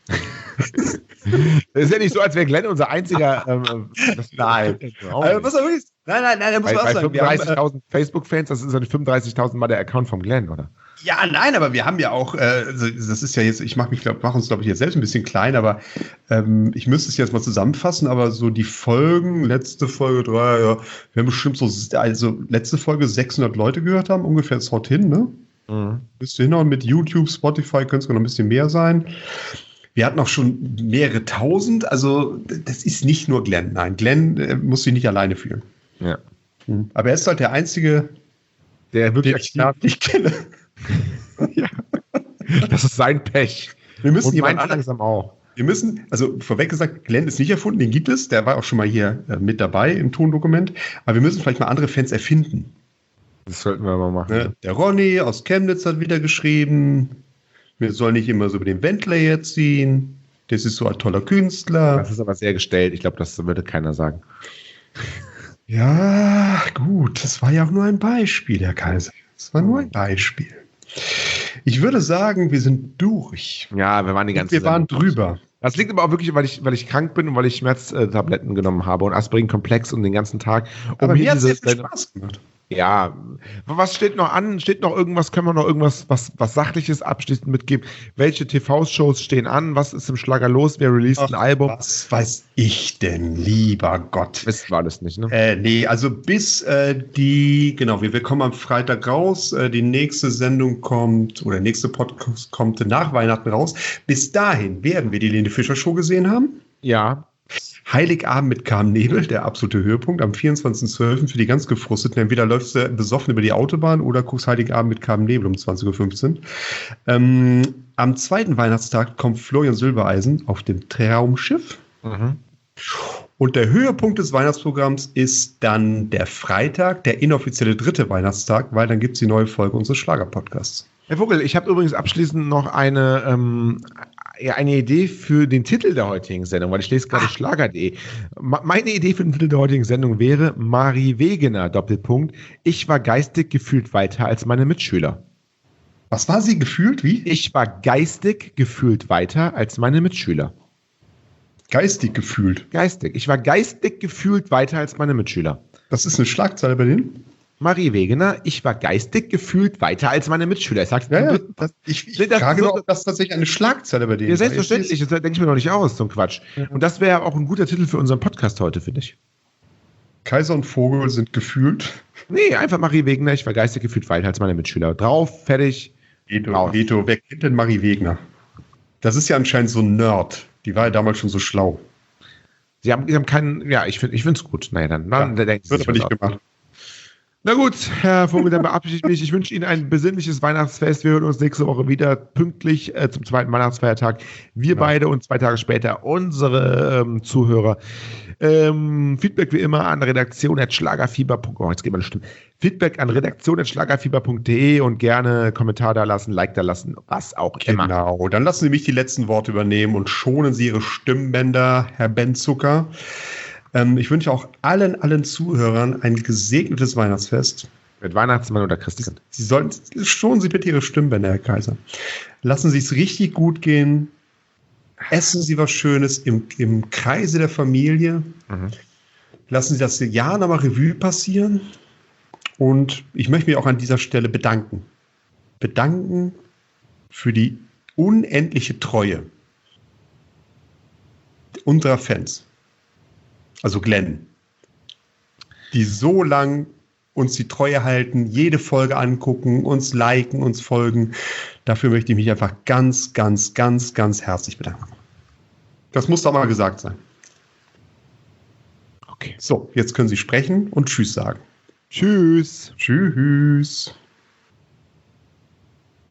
Das ist ja nicht so, als wäre Glenn unser einziger. Nein. Nein, da muss man auch sagen. 35.000 Facebook-Fans, das ist ja 35.000 Mal der Account vom Glenn, oder? Ja, nein, aber wir haben ja auch, das ist ja jetzt, ich mache uns, glaube ich, jetzt selbst ein bisschen klein, aber ich müsste es jetzt mal zusammenfassen, aber so die Folgen, letzte Folge 3, ja, wir haben bestimmt letzte Folge 600 Leute gehört haben, ungefähr, das haut hin, ne? Bist du hinhauen mit YouTube, Spotify, könnte es noch ein bisschen mehr sein. Wir hatten auch schon mehrere tausend, also das ist nicht nur Glenn. Nein, Glenn muss sich nicht alleine fühlen. Ja. Aber er ist halt der Einzige, der wirklich ich kenne. Ja. Das ist sein Pech. Wir müssen jemand langsam auch. Wir müssen, also vorweg gesagt, Glenn ist nicht erfunden, den gibt es, der war auch schon mal hier mit dabei im Tondokument, aber wir müssen vielleicht mal andere Fans erfinden. Das sollten wir mal machen. Ne? Der Ronny aus Chemnitz hat wieder geschrieben, wir sollen nicht immer so über den Wendler jetzt ziehen. Das ist so ein toller Künstler. Das ist aber sehr gestellt. Ich glaube, das würde keiner sagen. Ja, gut. Das war ja auch nur ein Beispiel, Herr Kaiser. Das war nur ein Beispiel. Ich würde sagen, wir sind durch. Ja, wir waren die ganze Zeit. Wir waren drüber. Das liegt aber auch wirklich, weil ich krank bin und weil ich Schmerztabletten genommen habe und Aspirin-Komplex und den ganzen Tag. Aber mir hat es sehr viel Spaß gemacht. Ja, was steht noch an? Steht noch irgendwas? Können wir noch irgendwas, was Sachliches abschließend mitgeben? Welche TV-Shows stehen an? Was ist im Schlager los? Wer released ein Album? Was weiß ich denn, lieber Gott? Das war das nicht, ne? Nee, also bis wir kommen am Freitag raus. Die nächste Sendung kommt, oder nächste Podcast kommt nach Weihnachten raus. Bis dahin werden wir die Lene Fischer Show gesehen haben. Ja. Heiligabend mit Carmen Nebel, der absolute Höhepunkt, am 24.12. für die ganz Gefrusteten. Entweder läufst du besoffen über die Autobahn oder guckst Heiligabend mit Carmen Nebel um 20.15 Uhr. Am zweiten Weihnachtstag kommt Florian Silbereisen auf dem Traumschiff. Und der Höhepunkt des Weihnachtsprogramms ist dann der Freitag, der inoffizielle 3. Weihnachtstag, weil dann gibt es die neue Folge unseres Schlager-Podcasts. Herr Vogel, ich habe übrigens abschließend noch eine Idee für den Titel der heutigen Sendung, weil ich lese gerade Schlager.de. Meine Idee für den Titel der heutigen Sendung wäre Marie Wegener, Doppelpunkt. Ich war geistig gefühlt weiter als meine Mitschüler. Was war sie gefühlt? Wie? Ich war geistig gefühlt weiter als meine Mitschüler. Geistig gefühlt? Geistig. Ich war geistig gefühlt weiter als meine Mitschüler. Das ist eine Schlagzeile bei denen? Marie Wegener, ich war geistig gefühlt weiter als meine Mitschüler. Ich frage nur, ob das tatsächlich eine Schlagzeile bei denen ist. Ja, selbstverständlich. Das denke ich mir noch nicht aus, zum Quatsch. Ja. Und das wäre auch ein guter Titel für unseren Podcast heute, finde ich. Kaiser und Vogel sind gefühlt. Nee, einfach Marie Wegener, ich war geistig gefühlt weiter als meine Mitschüler. Drauf, fertig. Veto, wer kennt denn Marie Wegener? Das ist ja anscheinend so ein Nerd. Die war ja damals schon so schlau. Sie haben keinen, ja, ich finde es gut. Naja, dann denken Sie wird aber nicht gemacht. Na gut, Herr Vogel, dann verabschiede ich mich. Ich wünsche Ihnen ein besinnliches Weihnachtsfest. Wir hören uns nächste Woche wieder pünktlich zum zweiten Weihnachtsfeiertag. Wir beide und 2 Tage später unsere Zuhörer. Feedback wie immer an redaktion@schlagerfieber.de. Jetzt geht mal bestimmt. Feedback an redaktion@schlagerfieber.de und gerne Kommentar da lassen, Like da lassen, was auch immer. Genau, dann lassen Sie mich die letzten Worte übernehmen und schonen Sie Ihre Stimmbänder, Herr Benzucker. Ich wünsche auch allen Zuhörern ein gesegnetes Weihnachtsfest. Mit Weihnachtsmann oder Christkind. Schonen Sie bitte Ihre Stimmbänder, Herr Kaiser. Lassen Sie es richtig gut gehen. Essen Sie was Schönes im Kreise der Familie. Lassen Sie das Jahr nochmal Revue passieren. Und ich möchte mich auch an dieser Stelle bedanken. Bedanken für die unendliche Treue unserer Fans. Also Glenn, die so lang uns die Treue halten, jede Folge angucken, uns liken, uns folgen. Dafür möchte ich mich einfach ganz, ganz, ganz, ganz herzlich bedanken. Das muss doch mal gesagt sein. Okay. So, jetzt können Sie sprechen und Tschüss sagen. Tschüss. Tschüss.